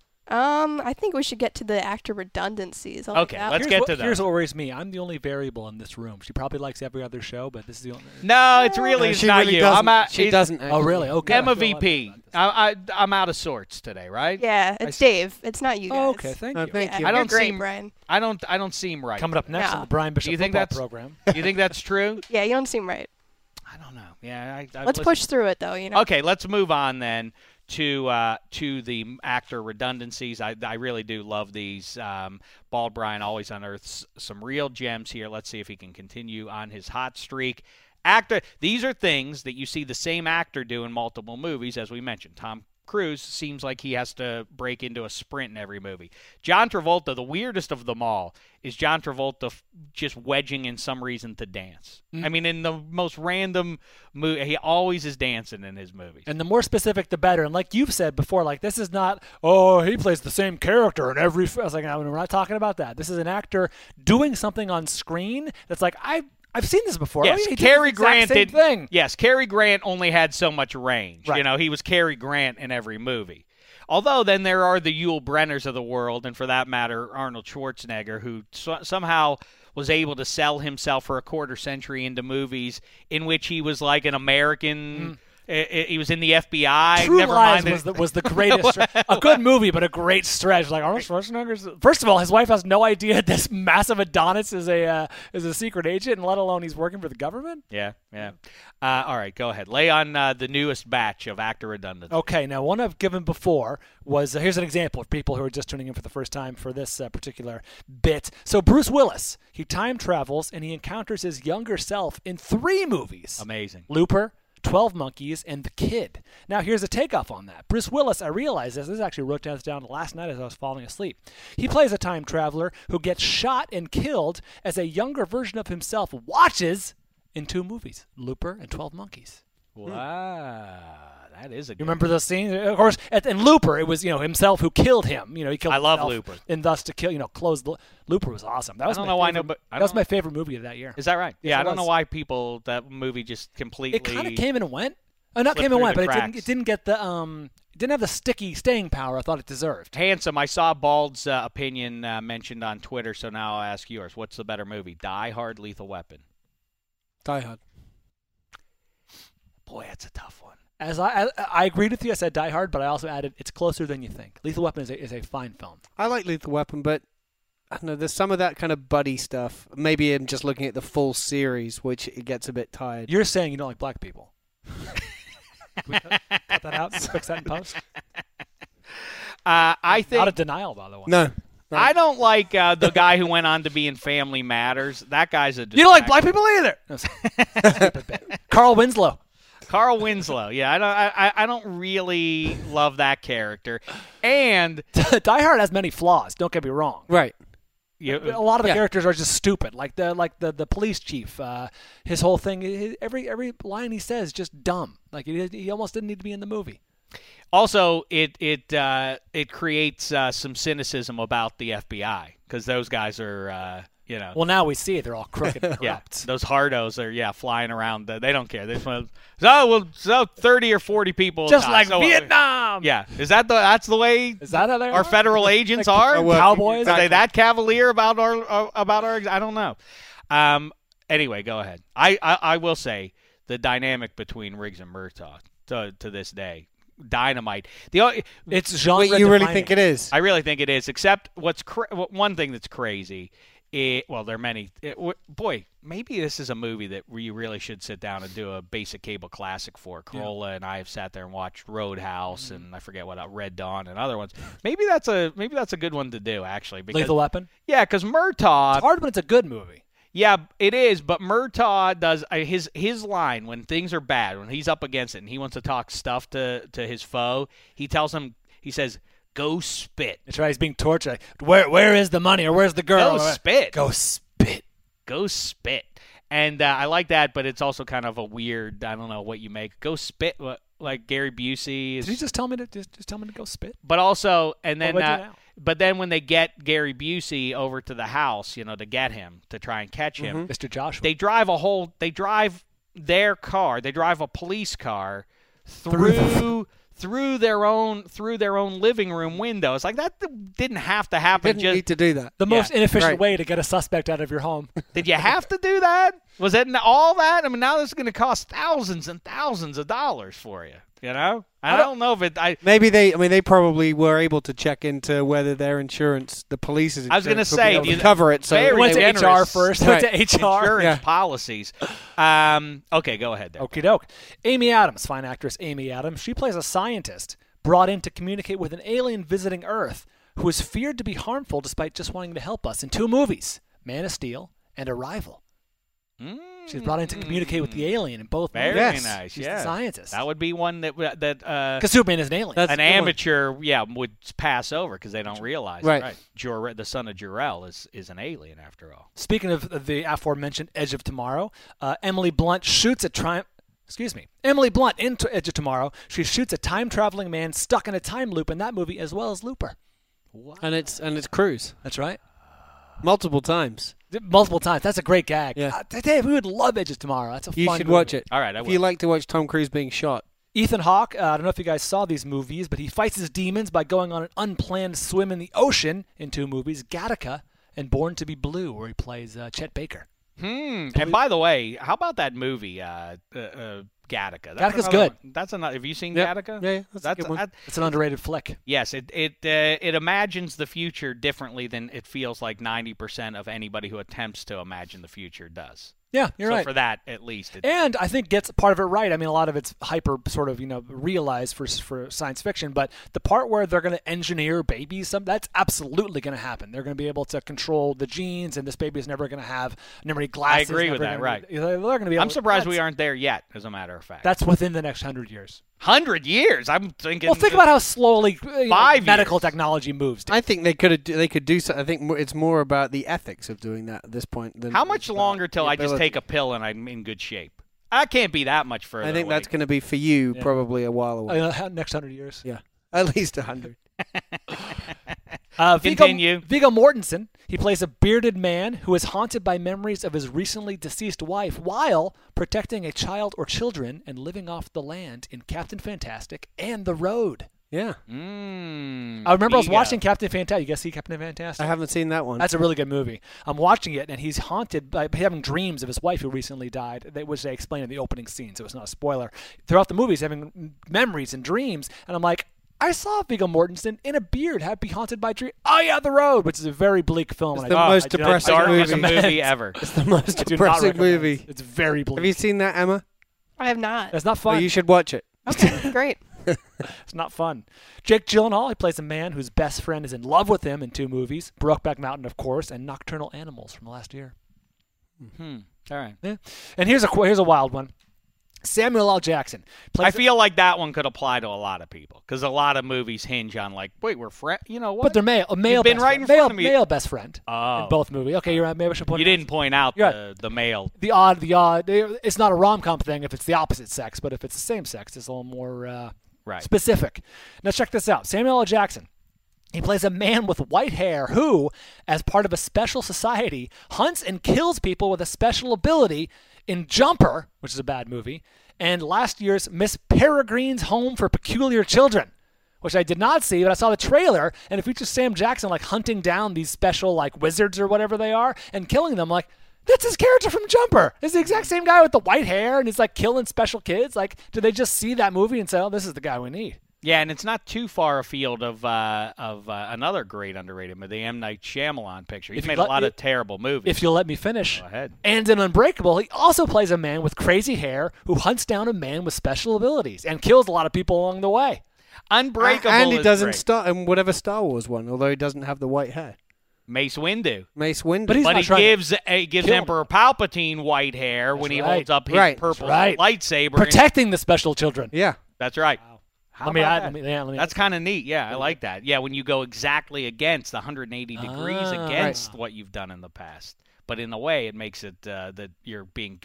I think we should get to the actor redundancies. I'll Okay, leave that let's one. get to those. Here's what worries me. I'm the only variable in this room. She probably likes every other show, but this is the only. No, it's really No, it's she not really you. doesn't. I'm at, She it- doesn't. Oh, actually. really? Okay. Emma I feel VP. like I'm out of sorts today, right? Yeah, it's Dave. It's not you guys. Oh, okay, thank you. Thank Yeah, you. I you're don't great, seem- Brian. I don't seem right. Coming up next Yeah. on the Brian Bishop Do you think football that's- program. You think that's true? Yeah, you don't seem right. I don't know. Yeah. Let's push through it, though. Okay, let's move on then to the actor redundancies. I really do love these. Bald Brian always unearths some real gems here. Let's see if he can continue on his hot streak. These are things that you see the same actor do in multiple movies, as we mentioned. Tom Cruise seems like he has to break into a sprint in every movie. John Travolta, the weirdest of them all, is John Travolta just wedging in some reason to dance. I mean, in the most random movie, he always is dancing in his movies. And the more specific, the better. And like you've said before, like this is not, oh, he plays the same character in every. I was like, no, we're not talking about that. This is an actor doing something on screen that's like, I've seen this before. Yes, Cary Grant did. Thing. Yes, Cary Grant only had so much range. Right. You know, he was Cary Grant in every movie. Although then there are the Yul Brenners of the world, and for that matter, Arnold Schwarzenegger, who somehow was able to sell himself for a quarter century into movies in which he was like an American. He was in the FBI. True Never Lies mind was the greatest. A good movie, but a great stretch. Like Arnold Schwarzenegger's. First of all, his wife has no idea this massive Adonis is a secret agent, and let alone he's working for the government. Yeah. All right, go ahead. Lay on the newest batch of actor redundancy. Okay, now one I've given before was here's an example of people who are just tuning in for the first time for this particular bit. So Bruce Willis, he time travels and he encounters his younger self in 3 movies. Amazing. Looper, 12 Monkeys, and The Kid. Now, here's a takeoff on that. Bruce Willis, I realized this actually wrote this down last night as I was falling asleep. He plays a time traveler who gets shot and killed as a younger version of himself watches in 2 movies, Looper and 12 Monkeys. Wow. That is a good You remember those scenes? Of course, in Looper, it was himself who killed him. He killed I love himself Looper. And thus to kill, close the Looper was awesome. That was don't know why but that was my favorite movie of that year. Is that right? Yes, Yeah, it I don't know was. why that movie just completely. It kind of came and went. Not slipped came and through went, the but cracks. it didn't get the it didn't have the sticky staying power I thought it deserved. Handsome. I saw Bald's opinion mentioned on Twitter, so now I'll ask yours. What's the better movie, Die Hard, Lethal Weapon? Die Hard. Boy, that's a tough one. As I agreed with you, I said Die Hard, but I also added it's closer than you think. Lethal Weapon is a fine film. I like Lethal Weapon, but I don't know. There's some of that kind of buddy stuff. Maybe I'm just looking at the full series, which it gets a bit tired. You're saying you don't like black people. Can we cut that out and fix that in post? I think Not a denial, by the way. No. I don't like the guy who went on to be in Family Matters. That guy's a You don't like black distraction. people either. No, stupid bit. Carl Winslow. Carl Winslow. Yeah, I don't really love that character. And Die Hard has many flaws. Don't get me wrong. Right. A lot of the characters are just stupid. Like the police chief, his whole thing, every line he says is just dumb. Like he almost didn't need to be in the movie. also, it creates some cynicism about the FBI because those guys are, Well, now we see it. They're all crooked and yeah, corrupt. those hardos are flying around. They don't care. They just want so 30 or 40 people Just die. like So, Vietnam. Yeah, that's the way Is that how they our are? federal agents are? Cowboys? Are they that cavalier about our I don't know. Anyway, go ahead. I will say the dynamic between Riggs and Murtaugh to this day, dynamite. It's genre. Wait, you really defining. think it is? I really think it is. Except one thing that's crazy. There are many. Boy, maybe this is a movie that you really should sit down and do a basic cable classic for. Corolla and I have sat there and watched Roadhouse and I forget what Red Dawn and other ones. Maybe that's a good one to do actually. Because, Lethal Weapon. yeah, because Murtaugh. It's hard, but it's a good movie. Yeah, it is. But Murtaugh does his line when things are bad, when he's up against it and he wants to talk stuff to his foe. He tells him. He says, "Go spit." That's right. He's being tortured. Where is the money or where's the girl? Go spit. Go spit. Go spit. And I like that, but it's also kind of a weird, I don't know what you make. Go spit, like Gary Busey. Did you just tell me to tell me to go spit? But also, and then, What about you now? but then when they get Gary Busey over to the house, to get him, to try and catch him, Mr. Joshua. they drive their car, they drive a police car through their own living room window. It's like that didn't have to happen. Didn't need to do that. the most inefficient Right. way to get a suspect out of your home. Did you have to do that? Was it all that? I mean, now this is going to cost thousands and thousands of dollars for you. I don't know if it. Maybe they probably were able to check into whether their insurance, the police's I was gonna insurance, would say, be able do you- to cover it. So Very Went to HR generous. first. Right. Went to HR. Insurance Yeah. policies. Okay, go ahead there. Okie doke. Amy Adams, fine actress Amy Adams. She plays a scientist, brought in to communicate with an alien visiting Earth who is feared to be harmful despite just wanting to help us in 2 movies, Man of Steel and Arrival. She's brought in to communicate with the alien in both movies. Very nice. She's yeah. the scientist. That would be one that Because Superman is an alien. That's an a good one. amateur, would pass over because they don't realize. Right. The son of Jor-El is an alien after all. Speaking of the aforementioned Edge of Tomorrow, Emily Blunt shoots a Emily Blunt in Edge of Tomorrow. She shoots a time-traveling man stuck in a time loop in that movie, as well as Looper. And it's Cruise That's right. multiple times. Multiple times. That's a great gag. Yeah. Dave, we would love Edge of Tomorrow. That's a You fun should movie. watch it. All right, I If will. you like to watch Tom Cruise being shot. Ethan Hawke, I don't know if you guys saw these movies, but he fights his demons by going on an unplanned swim in the ocean in 2 movies, Gattaca and Born to be Blue, where he plays Chet Baker. And by the way, how about that movie, Gattaca? Gattaca's another good. one. That's another. Have you seen Yep. Gattaca? Yeah, that's a good one. It's an underrated flick. Yes, it imagines the future differently than it feels like 90% of anybody who attempts to imagine the future does. Yeah, you're so right. for that, at least. And I think gets part of it right. I mean, a lot of it's hyper sort of, realized for science fiction, but the part where they're going to engineer babies, that's absolutely going to happen. They're going to be able to control the genes, and this baby is never going to have any glasses. I agree with never that, gonna right. be- They're going to be able I'm surprised that's- we aren't there yet, as a matter of fact. That's within the next 100 years. 100 years? I'm thinking... Well, think about how slowly 5 medical years. technology moves. I think they could do so. I think it's more about the ethics of doing that at this point. Than How much about longer till the I just ability. take a pill and I'm in good shape? I can't be that much further I think away. that's going to be for you probably a while away. Next 100 years. Yeah, at least 100. Continue. Viggo Mortensen. He plays a bearded man who is haunted by memories of his recently deceased wife while protecting a child or children and living off the land in Captain Fantastic and The Road. Yeah, I remember I was Viggo. watching Captain Fantastic. You guys see Captain Fantastic? I haven't seen that one. That's a really good movie. I'm watching it, and he's haunted by having dreams of his wife who recently died, which they explain in the opening scene, so it's not a spoiler. Throughout the movie, he's having memories and dreams, and I'm like, I saw Viggo Mortensen in a beard be haunted by dreams. Oh, yeah, The Road, which is a very bleak film. It's and the I- most I do not- depressing I do not Darkest recommend. movie ever. It's the most I do not depressing recommend. movie. It's very bleak. Have you seen that, Emma? I have not. That's not Oh, fun. you should watch it. Okay, great. It's not fun. Jake Gyllenhaal, he plays a man whose best friend is in love with him in 2 movies, Brokeback Mountain, of course, and Nocturnal Animals from last year. All right. Yeah. And here's a wild one. Samuel L. Jackson. I feel like that one could apply to a lot of people because a lot of movies hinge on wait, we're friends. You know what? But they're male. A male You've been best right in friend. front of me. Male best friend Oh. in both movies. Okay, you're right. Maybe I should point You it out. didn't point out You're the male. The odd. It's not a rom-com thing if it's the opposite sex, but if it's the same sex, it's a little more Right. specific. Now check this out. Samuel L. Jackson. He plays a man with white hair who, as part of a special society, hunts and kills people with a special ability in Jumper, which is a bad movie, and last year's Miss Peregrine's Home for Peculiar Children, which I did not see, but I saw the trailer, and it features Sam Jackson hunting down these special wizards or whatever they are and killing them. That's his character from Jumper. It's the exact same guy with the white hair, and he's killing special kids. Did they just see that movie and say, "Oh, this is the guy we need"? Yeah, and it's not too far afield of another great underrated movie, the M. Night Shyamalan picture. He's If you made a let- lot of terrible movies. If you'll let me finish. Go ahead. And in Unbreakable, he also plays a man with crazy hair who hunts down a man with special abilities and kills a lot of people along the way. Unbreakable And he is doesn't great. star in whatever Star Wars one, although he doesn't have the white hair. Mace Windu. Mace Windu. But he's But not he trying to gives kill him. Emperor Palpatine white hair when he right. holds up his Right. purple Right. lightsaber. protecting the special children. yeah. That's right. How Let me about add. that? Let me That's kind of neat. Yeah, I like that. Yeah, when you go exactly against 180 degrees Ah. against what you've done in the past. But in a way, it makes it that you're being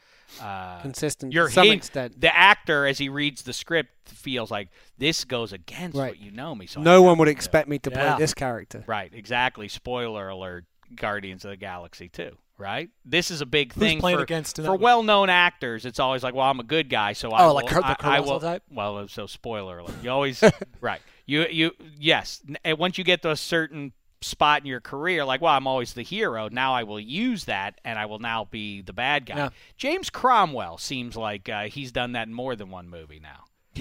Consistent You're to some hint- extent. The actor, as he reads the script, feels like this goes against Right. what you know me. So No I one would have to- expect me to Yeah. play this character. Right, exactly. Spoiler alert: Guardians of the Galaxy 2. Right? This is a big Who's thing playing for, against in that for one? well-known actors. It's always like, well, I'm a good guy, so I Oh, will, like Kurt the I Kurt will. Russell type? Well, so spoiler alert. You always right. You yes. And once you get to a certain spot in your career, like, well, I'm always the hero. Now I will use that, and I will now be the bad guy. Yeah. James Cromwell seems like he's done that in more than one movie now.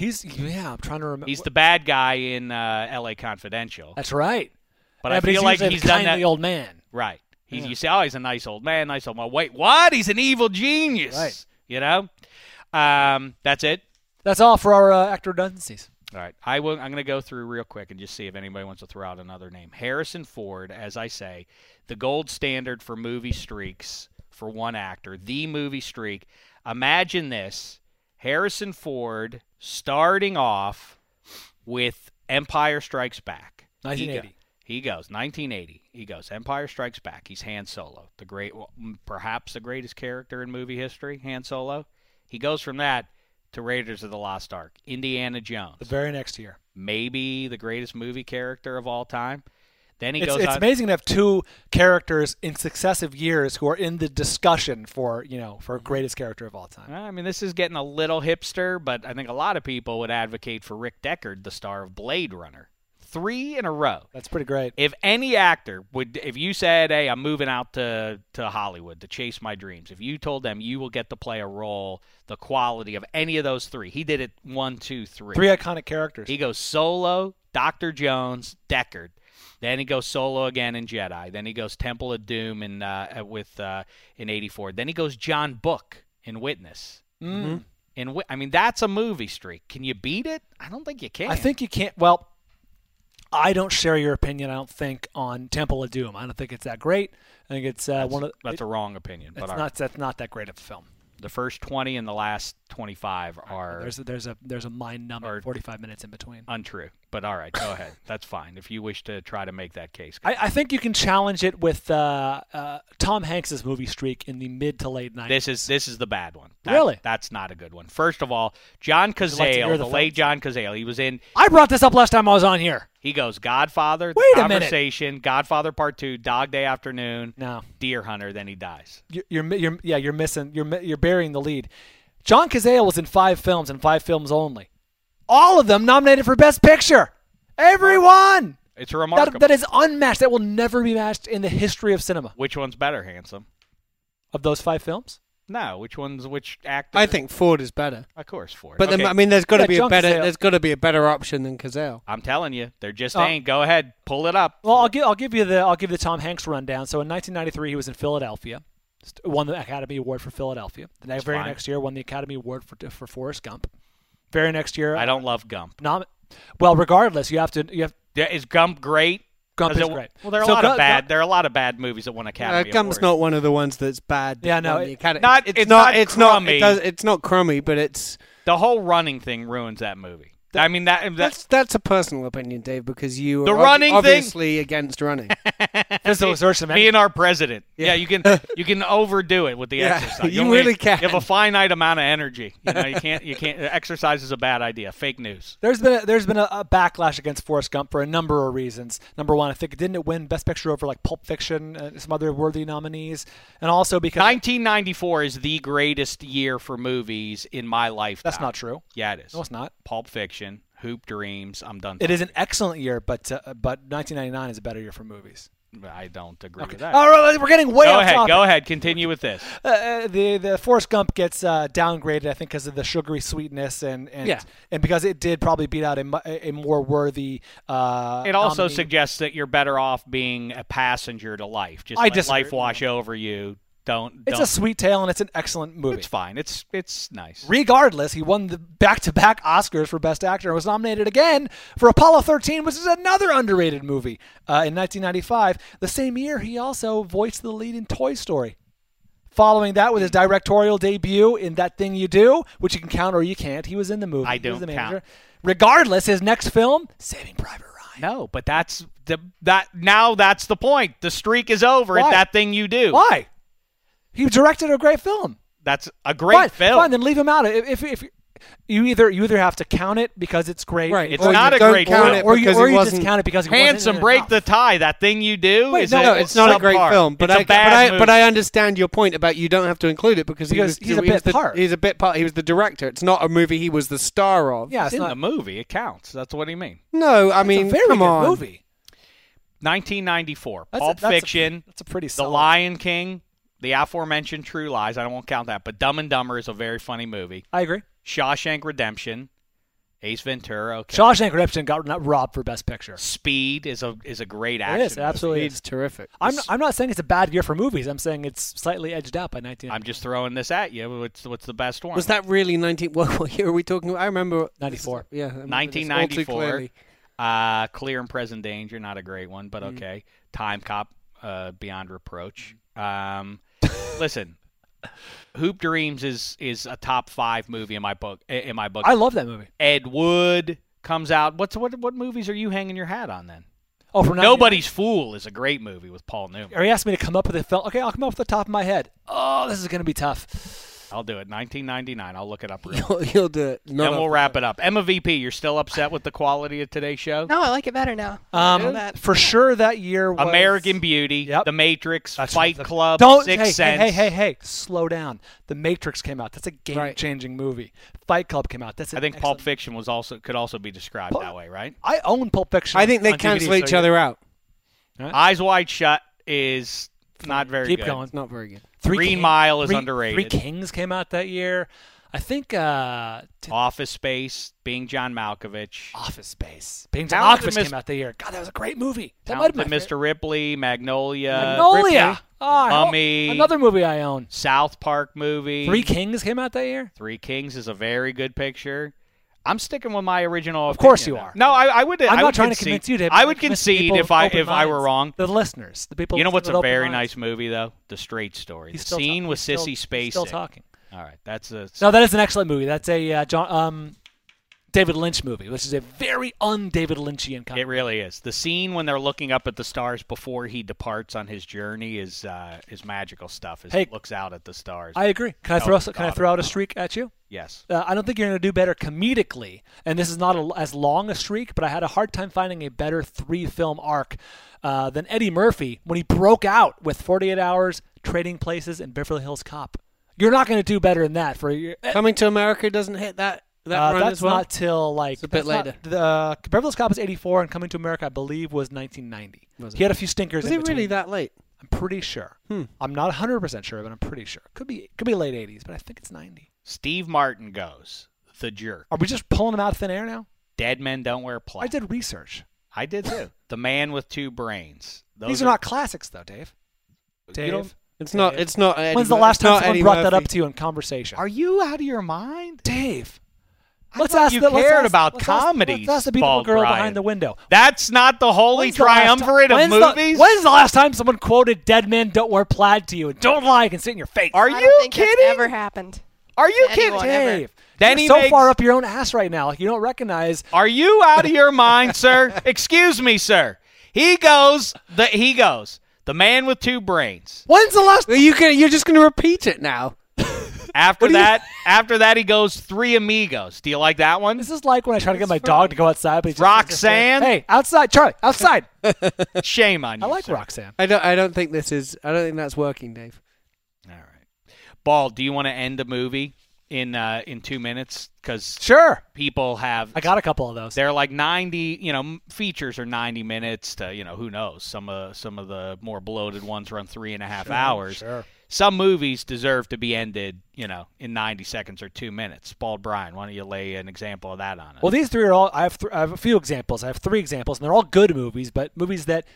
I'm trying to remember. He's the bad guy in L.A. Confidential. That's right. But Yeah, I feel he's like usually he's the done kindly that. old man. Right. You say, oh, he's a nice old man, nice old man. Wait, what? He's an evil genius. Right. You know? That's it. That's all for our actor redundancies. All right. I'm going to go through real quick and just see if anybody wants to throw out another name. Harrison Ford, as I say, the gold standard for movie streaks for one actor, the movie streak. Imagine this. Harrison Ford starting off with Empire Strikes Back. 1980. He goes 1980. He goes Empire Strikes Back. He's Han Solo, perhaps the greatest character in movie history, Han Solo. He goes from that to Raiders of the Lost Ark, Indiana Jones. The very next year. Maybe the greatest movie character of all time. Then he It's goes on. amazing to have two characters in successive years who are in the discussion for greatest character of all time. I mean, this is getting a little hipster, but I think a lot of people would advocate for Rick Deckard, the star of Blade Runner. 3 in a row. That's pretty great. If any actor if you said, hey, I'm moving out to Hollywood to chase my dreams, if you told them you will get to play a role, the quality of any of those 3, he did it 1, 2, 3. 3 iconic characters. He goes Solo, Dr. Jones, Deckard. Then he goes Solo again in Jedi. Then he goes Temple of Doom in 84. Then he goes John Book in Witness. Mm-hmm. I mean, that's a movie streak. Can you beat it? I don't think you can. I think you can't. Well, I don't share your opinion, I don't think, on Temple of Doom. I don't think it's that great. I think it's that's a wrong opinion. But that's not that great of a film. The first 20 and the last 25 are there's a mind-numbing 45 minutes in between. Untrue. But all right, go ahead. That's fine if you wish to try to make that case. I think you can challenge it with Tom Hanks's movie streak in the mid to late 90s. This is the bad one. Really? That's not a good one. First of all, John Cazale, the late John Cazale, he was in. I brought this up last time I was on here. He goes Godfather, Wait The a minute. Conversation, Godfather Part 2, Dog Day Afternoon, No. Deer Hunter, then he dies. You're missing. You're burying the lead. John Cazale was in 5 films and 5 films only. All of them nominated for Best Picture. Everyone. It's remarkable. That is unmatched. That will never be matched in the history of cinema. Which one's better, Handsome? Of those 5 films? No, which actor? I think Ford is better. Of course, Ford. But Okay. there's got to be John a better. Cazale. There's got to be a better option than Cazale. I'm telling you, there just ain't. Go ahead, pull it up. Well, I'll give you the Tom Hanks rundown. So in 1993, he was in Philadelphia, won the Academy Award for Philadelphia. The very next year, won the Academy Award for Forrest Gump. Very next year, I don't love Gump. Well, regardless, you have. Yeah, is Gump great? Gump is great. Well, there are a lot of bad movies that won Academy Gump's Awards. not one of the ones that's bad. Yeah, no, it's crummy. It's not crummy, but it's The whole running thing ruins that movie. I mean that's a personal opinion, Dave, because you The are running thing- obviously against running. me and our president. Yeah, you can overdo it with the exercise. You really can. You have a finite amount of energy. You can't. Exercise is a bad idea. Fake news. There's been a backlash against Forrest Gump for a number of reasons. Number one, I think didn't it win Best Picture over like Pulp Fiction and some other worthy nominees, and also because 1994 is the greatest year for movies in my lifetime. That's not true. Yeah, it is. No, it's not. Pulp Fiction, Hoop Dreams. I'm done. It is an excellent year, but 1999 is a better year for movies. I don't agree with that. All right, we're getting way off topic. Go ahead. Continue with this. The Forrest Gump gets downgraded, I think, because of the sugary sweetness and because it did probably beat out a more worthy. It also suggests that you're better off being a passenger to life. Just let life wash over you. It's a sweet tale and it's an excellent movie. It's fine. It's nice. Regardless, he won the back-to-back Oscars for Best Actor and was nominated again for Apollo 13, which is another underrated movie. In 1995, the same year, he also voiced the lead in Toy Story. Following that, with his directorial debut in That Thing You Do, which you can count or you can't, he was in the movie. I don't count. Regardless, his next film, Saving Private Ryan. No, but that's the point. The streak is over at That Thing You Do. Why? He directed a great film. That's a great film. Fine, then leave him out. If you either have to count it because it's great, right? It's not a great film, or you just count it because Handsome, break the tie. That Thing You Do. It's not a great film, but I understand your point about you don't have to include it because he's a bit part. He's a bit part. He was the director. It's not a movie he was the star of. Yeah, it's in the movie. It counts. That's what he means. No, I mean, it's a very come good on. movie. 1994. Pulp Fiction. That's a pretty The solid. Lion King. The aforementioned True Lies. I won't count that, but Dumb and Dumber is a very funny movie. I agree. Shawshank Redemption. Ace Ventura. Okay. Shawshank Redemption got robbed for Best Picture. Speed is a great action. It is, absolutely. It's terrific. I'm not saying it's a bad year for movies. I'm saying it's slightly edged out by 19. I'm just throwing this at you. What's the best one? Was that really 19? What year are we talking about? I remember 94. Yeah, I remember this all too 1994. clearly. Clear and Present Danger, not a great one, but okay. Time Cop, Beyond Reproach. Listen, Hoop Dreams is a top 5 movie in my book. I love that movie. Ed Wood comes out. What movies are you hanging your hat on then? Oh, for Nobody's Fool is a great movie with Paul Newman. Or he asked me to come up with a film. Okay, I'll come up with the top of my head. Oh, this is going to be tough. I'll do it. 1999. I'll look it up real. You'll do it. Then we'll wrap it up. Emma VP, you're still upset with the quality of today's show? No, I like it better now. For sure, that year was American Beauty, Yep. The Matrix, That's Fight right. Club, Don't Sixth Sense. Hey! Slow down. The Matrix came out. That's a game-changing movie. Fight Club came out. That's I think Pulp Fiction could also be described that way, right? I own Pulp Fiction. I think they on cancel DVD, each other out. Eyes Wide Shut is not very Keep good. going. It's not very good. Green Mile is underrated. Three Kings came out that year. I think Office Space, Being John Malkovich. Office Space. Being John Talented Malkovich Miss- came out that year. God, that was a great movie. That might have Talented been Mr. Ripley, Magnolia, Magnolia. Mummy. Another movie I own. South Park movie. Three Kings came out that year. Three Kings is a very good picture. I'm sticking with my original. Of course opinion you now. are. No, I would. I'm I not would trying to concede. convince you to. I would convince concede people if I with open were minds. wrong. The listeners, the people. You know what's with a open very minds. nice movie though? The Straight Story. He's The still scene with he's Sissy still- he's Spacek. Still talking. All right, that's a. No, that is an excellent movie. That's a David Lynch movie, which is a very un-David Lynchian kind. It really is. The scene when they're looking up at the stars before he departs on his journey is magical stuff. As he looks out at the stars. I agree. Can I throw out a streak at you? Yes. I don't think you're going to do better comedically, and this is not as long a streak, but I had a hard time finding a better 3-film arc than Eddie Murphy when he broke out with 48 Hours, Trading Places, and Beverly Hills Cop. You're not going to do better than that. Coming to America doesn't hit that run that's as well? not till like It's a bit later. The Beverly Hills Cop was 84, and Coming to America, I believe, was 1990. He had a few stinkers. Was in it between. really that late? I'm pretty sure. I'm not 100% sure, but I'm pretty sure. Could be late 80s, but I think it's 90. Steve Martin goes. The Jerk. Are we just pulling them out of thin air now? Dead Men Don't Wear Plaid. I did research. I did too. The Man with Two Brains. These are not classics, though, Dave. It's not. It's not. Eddie When's the Mur- last it's time not someone Eddie brought that Murphy. up to you in conversation? Are you out of your mind? Dave. I thought you cared about Let's comedies. ask the beautiful Bald girl Brian. behind the window. That's not the holy When's the last triumvirate time- of when's movies. when's the last time someone quoted "Dead Men Don't Wear Plaid" to you? And don't lie, I can sit in your face. Are I you don't think kidding? that's ever happened. Are you to kidding? anyone ever. Dave, Then you're he so makes- far up your own ass right now, like you don't recognize. Are you out of your mind, sir? Excuse me, sir. He goes. The Man with Two Brains. When's the last? You're just going to repeat it now. After that, he goes Three Amigos. Do you like that one? This is like when I try to get my dog to go outside, but he just Roxanne? Hey, outside, Charlie, outside. Shame on you. I like sir. Roxanne. I don't think that's working, Dave. All right, Ball. Do you want to end the movie in 2 minutes? Because Sure. people have. I got a couple of those. They're like 90. Features are 90 minutes to who knows. Some of the more bloated ones run 3.5 hours. Sure. Some movies deserve to be ended, in 90 seconds or 2 minutes. Bald Brian, why don't you lay an example of that on us? Well, these three are all. I have a few examples. I have 3 examples, and they're all good movies, but movies that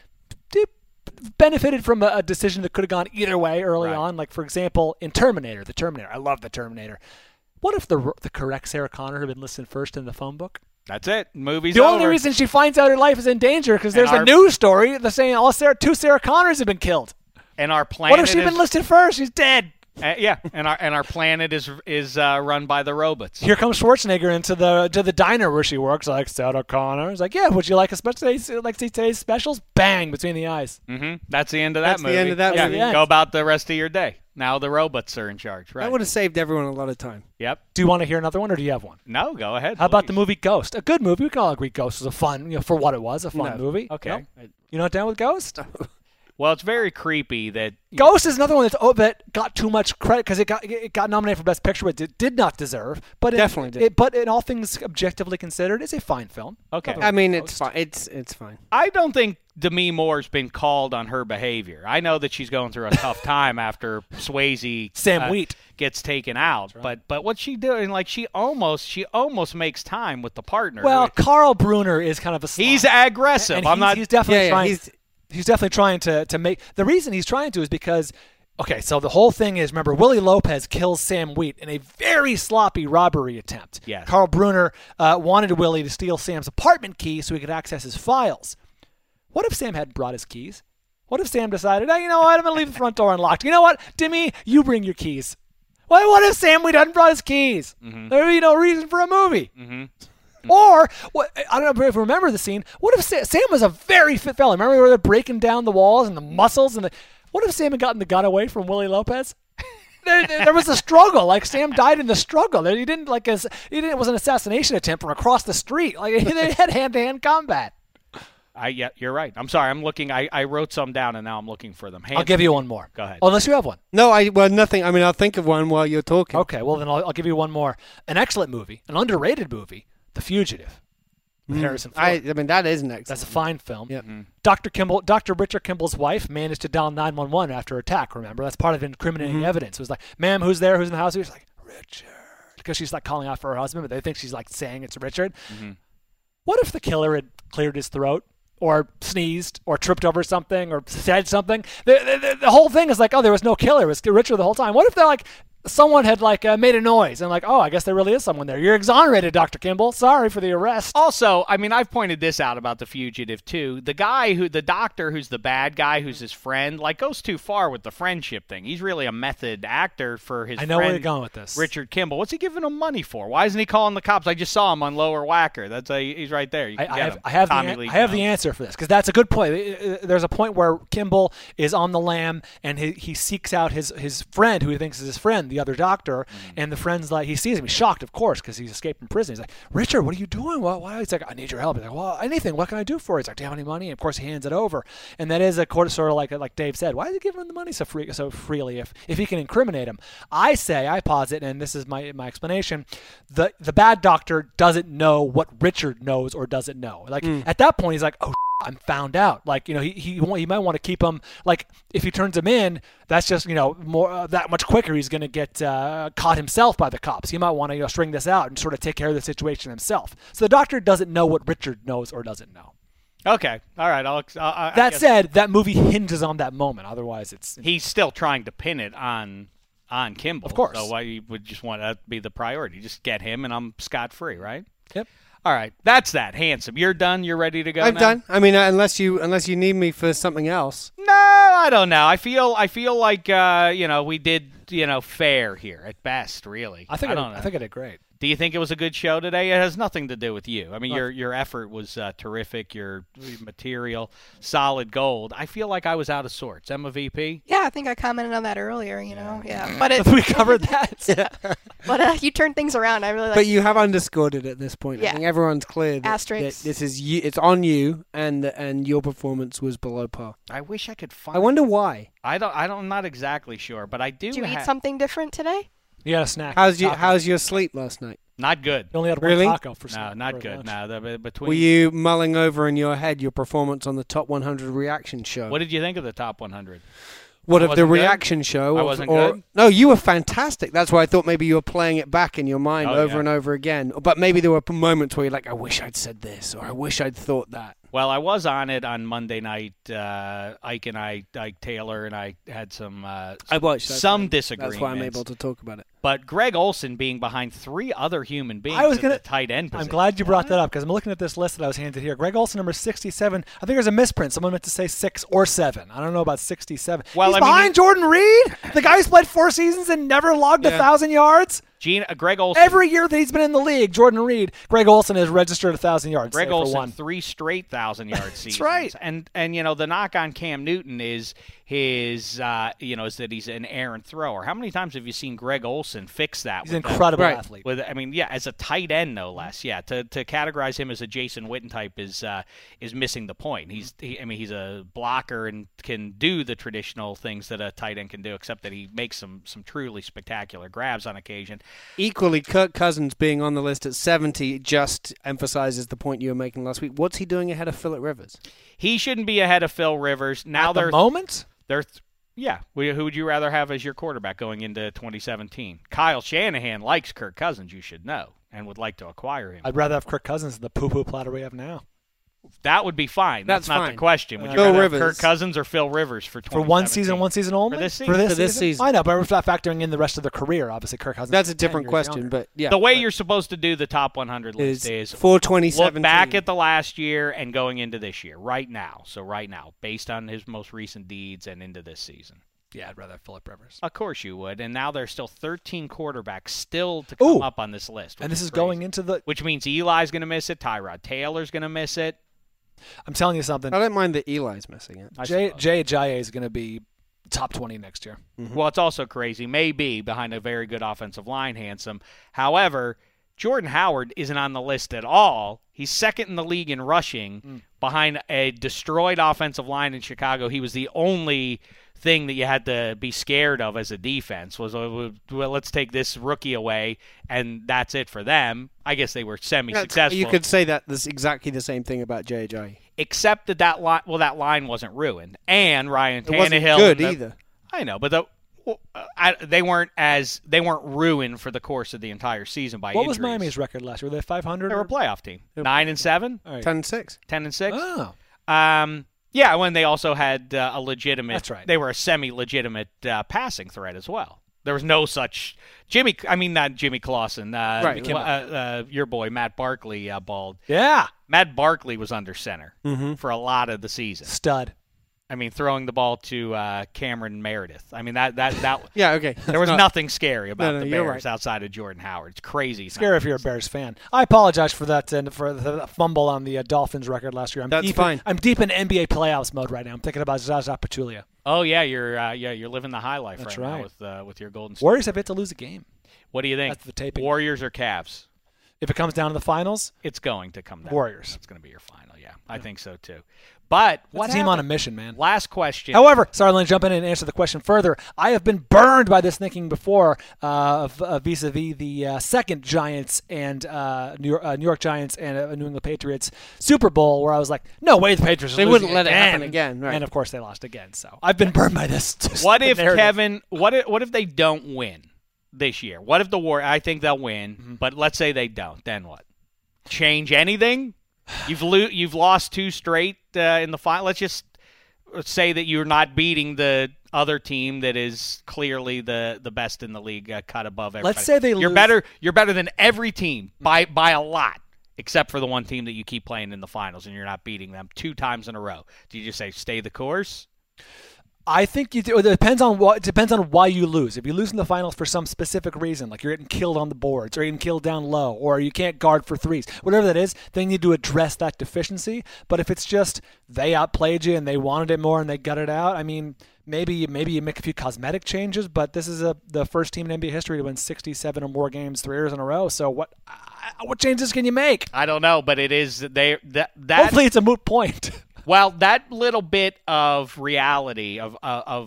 benefited from a decision that could have gone either way early Right. on. Like, for example, in Terminator, The Terminator. I love The Terminator. What if the correct Sarah Connor had been listed first in the phone book? That's it. Movie's The over. only reason she finds out her life is in danger because there's our- a news story that's saying two Sarah Connors have been killed. And our planet. What if she'd been listed first? She's dead. And our planet is run by the robots. Here comes Schwarzenegger into the diner where she works. Like, Sarah Connor. He's like, yeah, would you like today's specials? Bang, between the eyes. Mm-hmm. That's the end of that That's the movie. end of that yeah, movie. Go about the rest of your day. Now the robots are in charge. Right. That would have saved everyone a lot of time. Yep. Do you want to hear another one, or do you have one? No, go ahead. How about the please. movie Ghost? A good movie. We can all agree Ghost was a fun, for what it was, a fun movie. Okay. No? You're not down with Ghost? Well, it's very creepy that Ghost is another one that got too much credit because it got nominated for Best Picture, but it did not deserve. But Definitely did. But in all things objectively considered, it's a fine film. Okay. I mean, it's fine. It's fine. I don't think Demi Moore's been called on her behavior. I know that she's going through a tough time after Swayze Sam Wheat gets taken out. Right. But what's she doing? Like she almost makes time with the partner. Well, Carl Brunner is kind of a slob. He's aggressive. And he's definitely trying. He's He's definitely trying to make – the reason he's trying to is because – okay, so the whole thing is, remember, Willie Lopez kills Sam Wheat in a very sloppy robbery attempt. Yes. Carl Brunner wanted Willie to steal Sam's apartment key so he could access his files. What if Sam hadn't brought his keys? What if Sam decided, you know what, I'm going to leave the front door unlocked. You know what, Demi, you bring your keys. Well, what if Sam Wheat hadn't brought his keys? Mm-hmm. There would be no reason for a movie. Mm-hmm. Or, I don't know if you remember the scene, what if Sam was a very fit fella? Remember where they're breaking down the walls and the muscles? What if Sam had gotten the gun away from Willie Lopez? There was a struggle. Like, Sam died in the struggle. It was an assassination attempt from across the street. Like, they had hand-to-hand combat. Yeah, you're right. I'm sorry. I'm looking. I wrote some down, and now I'm looking for them. I'll give you one more. Go ahead. Unless you have one. No, nothing. I mean, I'll think of one while you're talking. Okay, well, then I'll give you one more. An excellent movie, an underrated movie, The Fugitive. With Harrison Ford. I mean, that is an excellent. That's a fine film. Yep. Mm-hmm. Dr. Richard Kimball's wife managed to dial 911 after attack, remember? That's part of incriminating evidence. It was like, ma'am, who's there? Who's in the house? He was like, Richard. Because she's like calling out for her husband, but they think she's like saying it's Richard. Mm-hmm. What if the killer had cleared his throat? Or sneezed, or tripped over something, or said something. The whole thing is like, there was no killer. It was Richard the whole time. What if they're like, someone had made a noise and I guess there really is someone there. You're exonerated, Dr. Kimball. Sorry for the arrest. Also, I mean, I've pointed this out about The Fugitive too. The doctor who's the bad guy, who's his friend, goes too far with the friendship thing. He's really a method actor for his friend. I know where you're going with this. Richard Kimball. What's he giving him money for? Why isn't he calling the cops? I just saw him on Lower Wacker. He's right there. I have the answer for this because that's a good point. There's a point where Kimball is on the lam and he seeks out his friend who he thinks is his friend, the other doctor, and the friend's like, he sees him, he's shocked, of course, because he's escaped from prison. He's like, Richard, what are you doing? Why? He's like, I need your help. He's like, well, anything. What can I do for you? He's like, do you have any money? And of course, he hands it over. And that is sort of like Dave said, why is he giving him the money so freely if he can incriminate him? I posit, and this is my explanation, the bad doctor doesn't know what Richard knows or doesn't know. At that point, he's like, oh, I'm found out. He might want to keep him. If he turns him in, that's just more that much quicker. He's going to get caught himself by the cops. He might want to string this out and sort of take care of the situation himself. So the doctor doesn't know what Richard knows or doesn't know. Okay, all right. That said, that movie hinges on that moment. Otherwise, he's still trying to pin it on Kimball. Of course. So why you would just want that to be the priority? Just get him, and I'm scot-free, right? Yep. All right, that's that. Handsome, you're done. You're ready to go. I'm now? done. I mean, unless you need me for something else. No, I don't know. I feel like we did fair here at best. Really, I think I did great. Do you think it was a good show today? It has nothing to do with you. I mean, your effort was terrific. Your material, solid gold. I feel like I was out of sorts. Emma VP? Yeah, I think I commented on that earlier, Yeah. But we covered that. But you turned things around. I really like. But you have underscored it at this point. Yeah. I think everyone's clear that this is you. It's on you, and your performance was below par. I wish I could find. I wonder why. I'm not exactly sure, but I do. Did you eat something different today? You had a snack. How's your sleep last night? Not good. You only had one taco for snack. No, not good. No, between. Were you mulling over in your head your performance on the Top 100 reaction show? What did you think of the Top 100? What of the reaction show? I wasn't good? No, you were fantastic. That's why I thought maybe you were playing it back in your mind over and over again. But maybe there were moments where you're like, I wish I'd said this, or I wish I'd thought that. Well, I was on it on Monday night. Ike Taylor and I had some disagreements. That's why I'm able to talk about it. But Greg Olson being behind three other human beings at the tight end position. I'm glad you brought that up because I'm looking at this list that I was handed here. Greg Olson, number 67. I think there's a misprint. Someone meant to say 6 or 7. I don't know about 67. Well, He's behind Jordan Reed, the guy who's played 4 seasons and never logged 1,000 yards. Greg Olsen. Every year that he's been in the league, Jordan Reed, Greg Olsen has registered 1,000 yards. Greg for Olsen, one. 3 straight 1,000-yard seasons. That's right. And the knock on Cam Newton is his, is that he's an errant thrower. How many times have you seen Greg Olsen fix that? He's an incredible athlete. As a tight end, no less. Yeah, to categorize him as a Jason Witten type is missing the point. He's a blocker and can do the traditional things that a tight end can do, except that he makes some truly spectacular grabs on occasion. Equally, Kirk Cousins being on the list at 70 just emphasizes the point you were making last week. What's he doing ahead of Phillip Rivers? He shouldn't be ahead of Phil Rivers. Now At the moment? Who would you rather have as your quarterback going into 2017? Kyle Shanahan likes Kirk Cousins, you should know, and would like to acquire him. I'd rather have Kirk Cousins than the poo-poo platter we have now. That would be fine. That's not fine. the question. Would you Phil rather Rivers. have Kirk Cousins or Phil Rivers for 2017? For one season only? For this season. For this season. I know, but we're not factoring in the rest of the career. Obviously, Kirk Cousins. That's a is 10 different years question, younger. but yeah. The way you're supposed to do the top 100 list is for 2017. look back at the last year and going into this year, right now. So right now, based on his most recent deeds and into this season. Yeah, I'd rather have Phillip Rivers. Of course you would. And now there's still 13 quarterbacks still to come up on this list. And this is crazy. going into the... Which means Eli's going to miss it. Tyrod Taylor's going to miss it. I'm telling you something. I don't mind that Eli's missing it. Jay Ajayi is going to be top 20 next year. Mm-hmm. Well, it's also crazy. Maybe behind a very good offensive line, handsome. However, Jordan Howard isn't on the list at all. He's second in the league in rushing behind a destroyed offensive line in Chicago. He was the only thing that you had to be scared of as a defense was, well, let's take this rookie away, and that's it for them. I guess they were semi-successful. You could say that there's exactly the same thing about J.J. Except that line wasn't ruined. And Ryan Tannehill. It wasn't good either. I know, but they weren't ruined for the course of the entire season by What injuries. was Miami's record last year? Were they 500? They were a playoff team. 9-7? All right. 10-6. 10-6? Oh. Yeah, when they also had a legitimate. That's right. They were a semi-legitimate passing threat as well. There was no such not Jimmy Clausen. Your boy Matt Barkley balled. Yeah. Matt Barkley was under center for a lot of the season. Stud. Throwing the ball to Cameron Meredith. That yeah, okay. There was nothing scary about the you're Bears right. outside of Jordan Howard. It's crazy. Scary if you're a Bears fan. I apologize for that and for the fumble on the Dolphins record last year. That's fine. I'm deep in NBA playoffs mode right now. I'm thinking about Zaza Pachulia. Oh yeah, you're living the high life right. now with your Golden State. Warriors have yet to lose a game. What do you think? That's the taping. Warriors or Cavs? If it comes down to the finals, it's going to come down. Warriors. It's going to be your final. Yeah, I think so too. But what team on a mission, man? Last question. However, sorry, let me jump in and answer the question further. I have been burned by this thinking before vis-a-vis the second Giants and New York Giants and New England Patriots Super Bowl, where I was like, no way the Patriots They wouldn't let it happen again. Right. And, of course, they lost again. So I've been burned by this. What if, Kevin, what if they don't win this year? What if I think they'll win, but let's say they don't. Then what? Change anything? You've lost 2 straight in the final. Let's just say that you're not beating the other team that is clearly the best in the league, cut above everybody. Let's say they lose. You're better than every team by a lot, except for the one team that you keep playing in the finals, and you're not beating them 2 times in a row. Do you just say stay the course? I think you do. It depends on why you lose. If you lose in the finals for some specific reason, like you're getting killed on the boards, or you're getting killed down low, or you can't guard for threes, whatever that is, then you need to address that deficiency. But if it's just they outplayed you and they wanted it more and they got it out, maybe you make a few cosmetic changes. But this is the first team in NBA history to win 67 or more games 3 years in a row. So what changes can you make? I don't know, but it is that. Hopefully, it's a moot point. Well, that little bit of reality of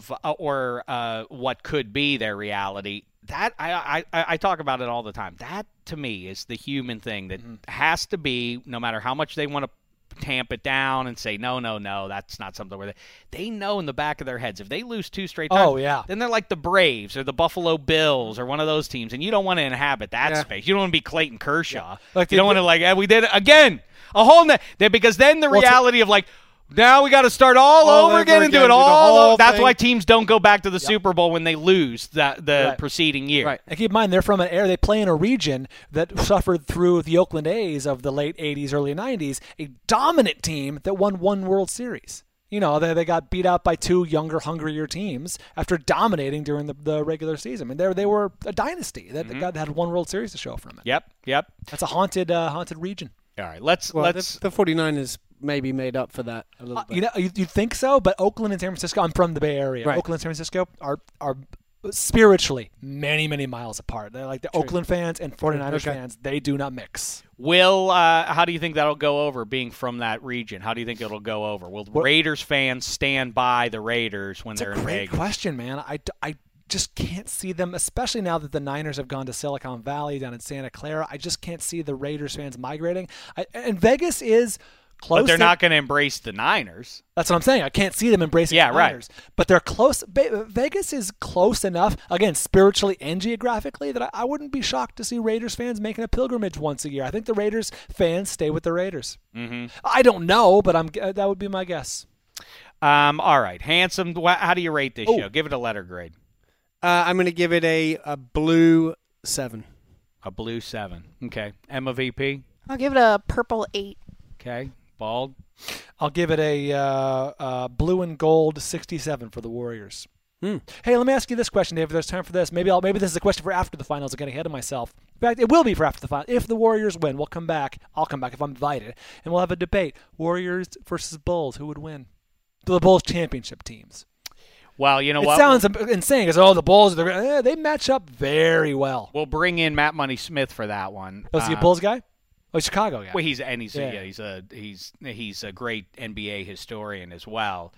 what could be their reality, that I talk about it all the time. That to me is the human thing that has to be, no matter how much they want to tamp it down and say no, that's not something where they know in the back of their heads if they lose 2 straight times, then they're like the Braves or the Buffalo Bills or one of those teams, and you don't want to inhabit that space. You don't want to be Clayton Kershaw. Like you don't want to we did it again. A whole because then the reality of now we got to start all over again and do it all. That's why teams don't go back to the Super Bowl when they lose the preceding year. Right. And keep in mind, they're from they play in a region that suffered through the Oakland A's of the late 80s, early 90s, a dominant team that won 1 World Series. You know, they got beat out by 2 younger, hungrier teams after dominating during the regular season. I mean, they were a dynasty that had 1 World Series to show from it. Yep. That's a haunted region. All right, let's. The 49ers maybe made up for that a little bit. You know, you think so, but Oakland and San Francisco. I'm from the Bay Area. Right. Oakland and San Francisco are spiritually many, many miles apart. They're like the Oakland fans and 49ers fans. They do not mix. How do you think that'll go over, being from that region? How do you think it'll go over? Will Raiders fans stand by the Raiders when they're in Vegas? That's a great question, man. I just can't see them, especially now that the Niners have gone to Silicon Valley down in Santa Clara. I just can't see the Raiders fans migrating. And Vegas is close. But they're not going to embrace the Niners. That's what I'm saying. I can't see them embracing the Niners. Right. But they're close. Vegas is close enough, again, spiritually and geographically, that I wouldn't be shocked to see Raiders fans making a pilgrimage once a year. I think the Raiders fans stay with the Raiders. Mm-hmm. I don't know, but that would be my guess. All right. Handsome, how do you rate this show? Give it a letter grade. I'm going to give it a blue 7. A blue 7. Okay. Emma VP? I'll give it a purple 8. Okay. Bald? I'll give it a blue and gold 67 for the Warriors. Hey, let me ask you this question, Dave. If there's time for this, maybe this is a question for after the finals. I'm getting ahead of myself. In fact, it will be for after the finals. If the Warriors win, we'll come back. I'll come back if I'm invited, and we'll have a debate: Warriors versus Bulls. Who would win? The Bulls championship teams. Well, you know what? It sounds insane because the Bulls they match up very well. We'll bring in Matt Money Smith for that one. Oh, is he a Bulls guy? Oh, Chicago guy. Well, he's a great NBA historian as well.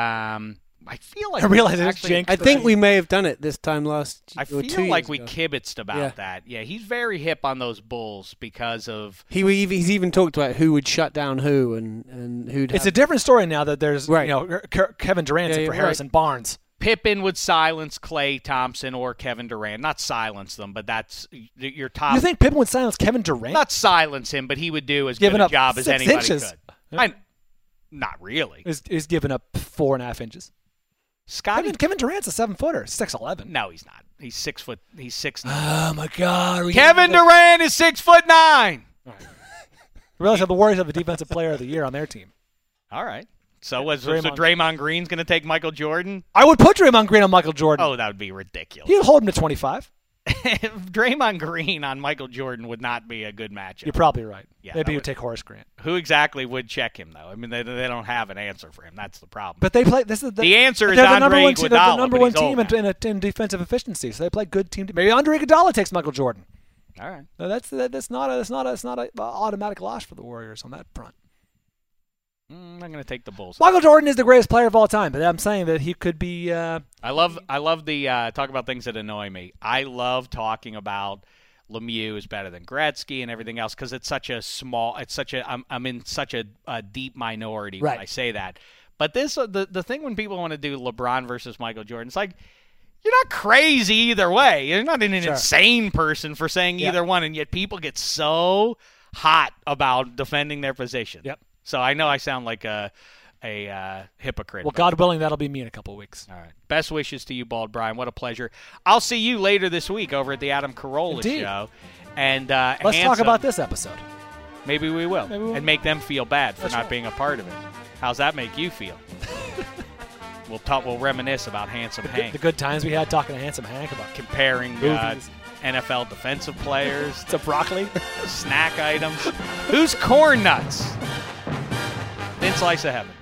I feel like I realize it's jinx. I think we may have done it this time last. I feel like we kibitzed about that. Yeah, he's very hip on those Bulls because of he's even talked about who would shut down who and who'd. It's a different story now that there's Kevin Durant for Harrison Barnes. Pippen would silence Klay Thompson or Kevin Durant. Not silence them, but that's your top. You think Pippen would silence Kevin Durant? Not silence him, but he would do as good a job as anybody could. Not really. He's given up 4.5 inches. Kevin Durant's a 7-footer, 6'11". No, he's not. He's 6 foot. He's 6'9". Oh my God! Kevin Durant is 6'9". All right. Realize how the Warriors have a defensive player of the year on their team. All right. So Draymond Green's going to take Michael Jordan? I would put Draymond Green on Michael Jordan. Oh, that would be ridiculous. He'd hold him to 25. Draymond Green on Michael Jordan would not be a good matchup. You're probably right. Yeah, maybe you'd take Horace Grant. Who exactly would check him, though? I mean, they don't have an answer for him. That's the problem. But they play. The answer is Andre Iguodala. They're the number one team in defensive efficiency, so they play good team. Maybe Andre Iguodala takes Michael Jordan. All right. No, that's not an automatic loss for the Warriors on that front. I'm going to take the Bulls. Michael Jordan is the greatest player of all time, but I'm saying that he could be. I love the talk about things that annoy me. I love talking about Lemieux is better than Gretzky and everything else because it's such a small. It's such a. I'm in such a deep minority when I say that. But the thing when people want to do LeBron versus Michael Jordan, it's like you're not crazy either way. You're not an insane person for saying either one, and yet people get so hot about defending their position. Yep. So I know I sound like a hypocrite. Well, God willing, that'll be me in a couple of weeks. All right. Best wishes to you, Bald Brian. What a pleasure. I'll see you later this week over at the Adam Carolla Show. And let's talk about this episode. Maybe we will. And make them feel bad for not being a part of it. How's that make you feel? We'll reminisce about Handsome Hank. The good times we had talking to Handsome Hank about comparing NFL defensive players to broccoli, snack items. Who's corn nuts? Thin slice of heaven.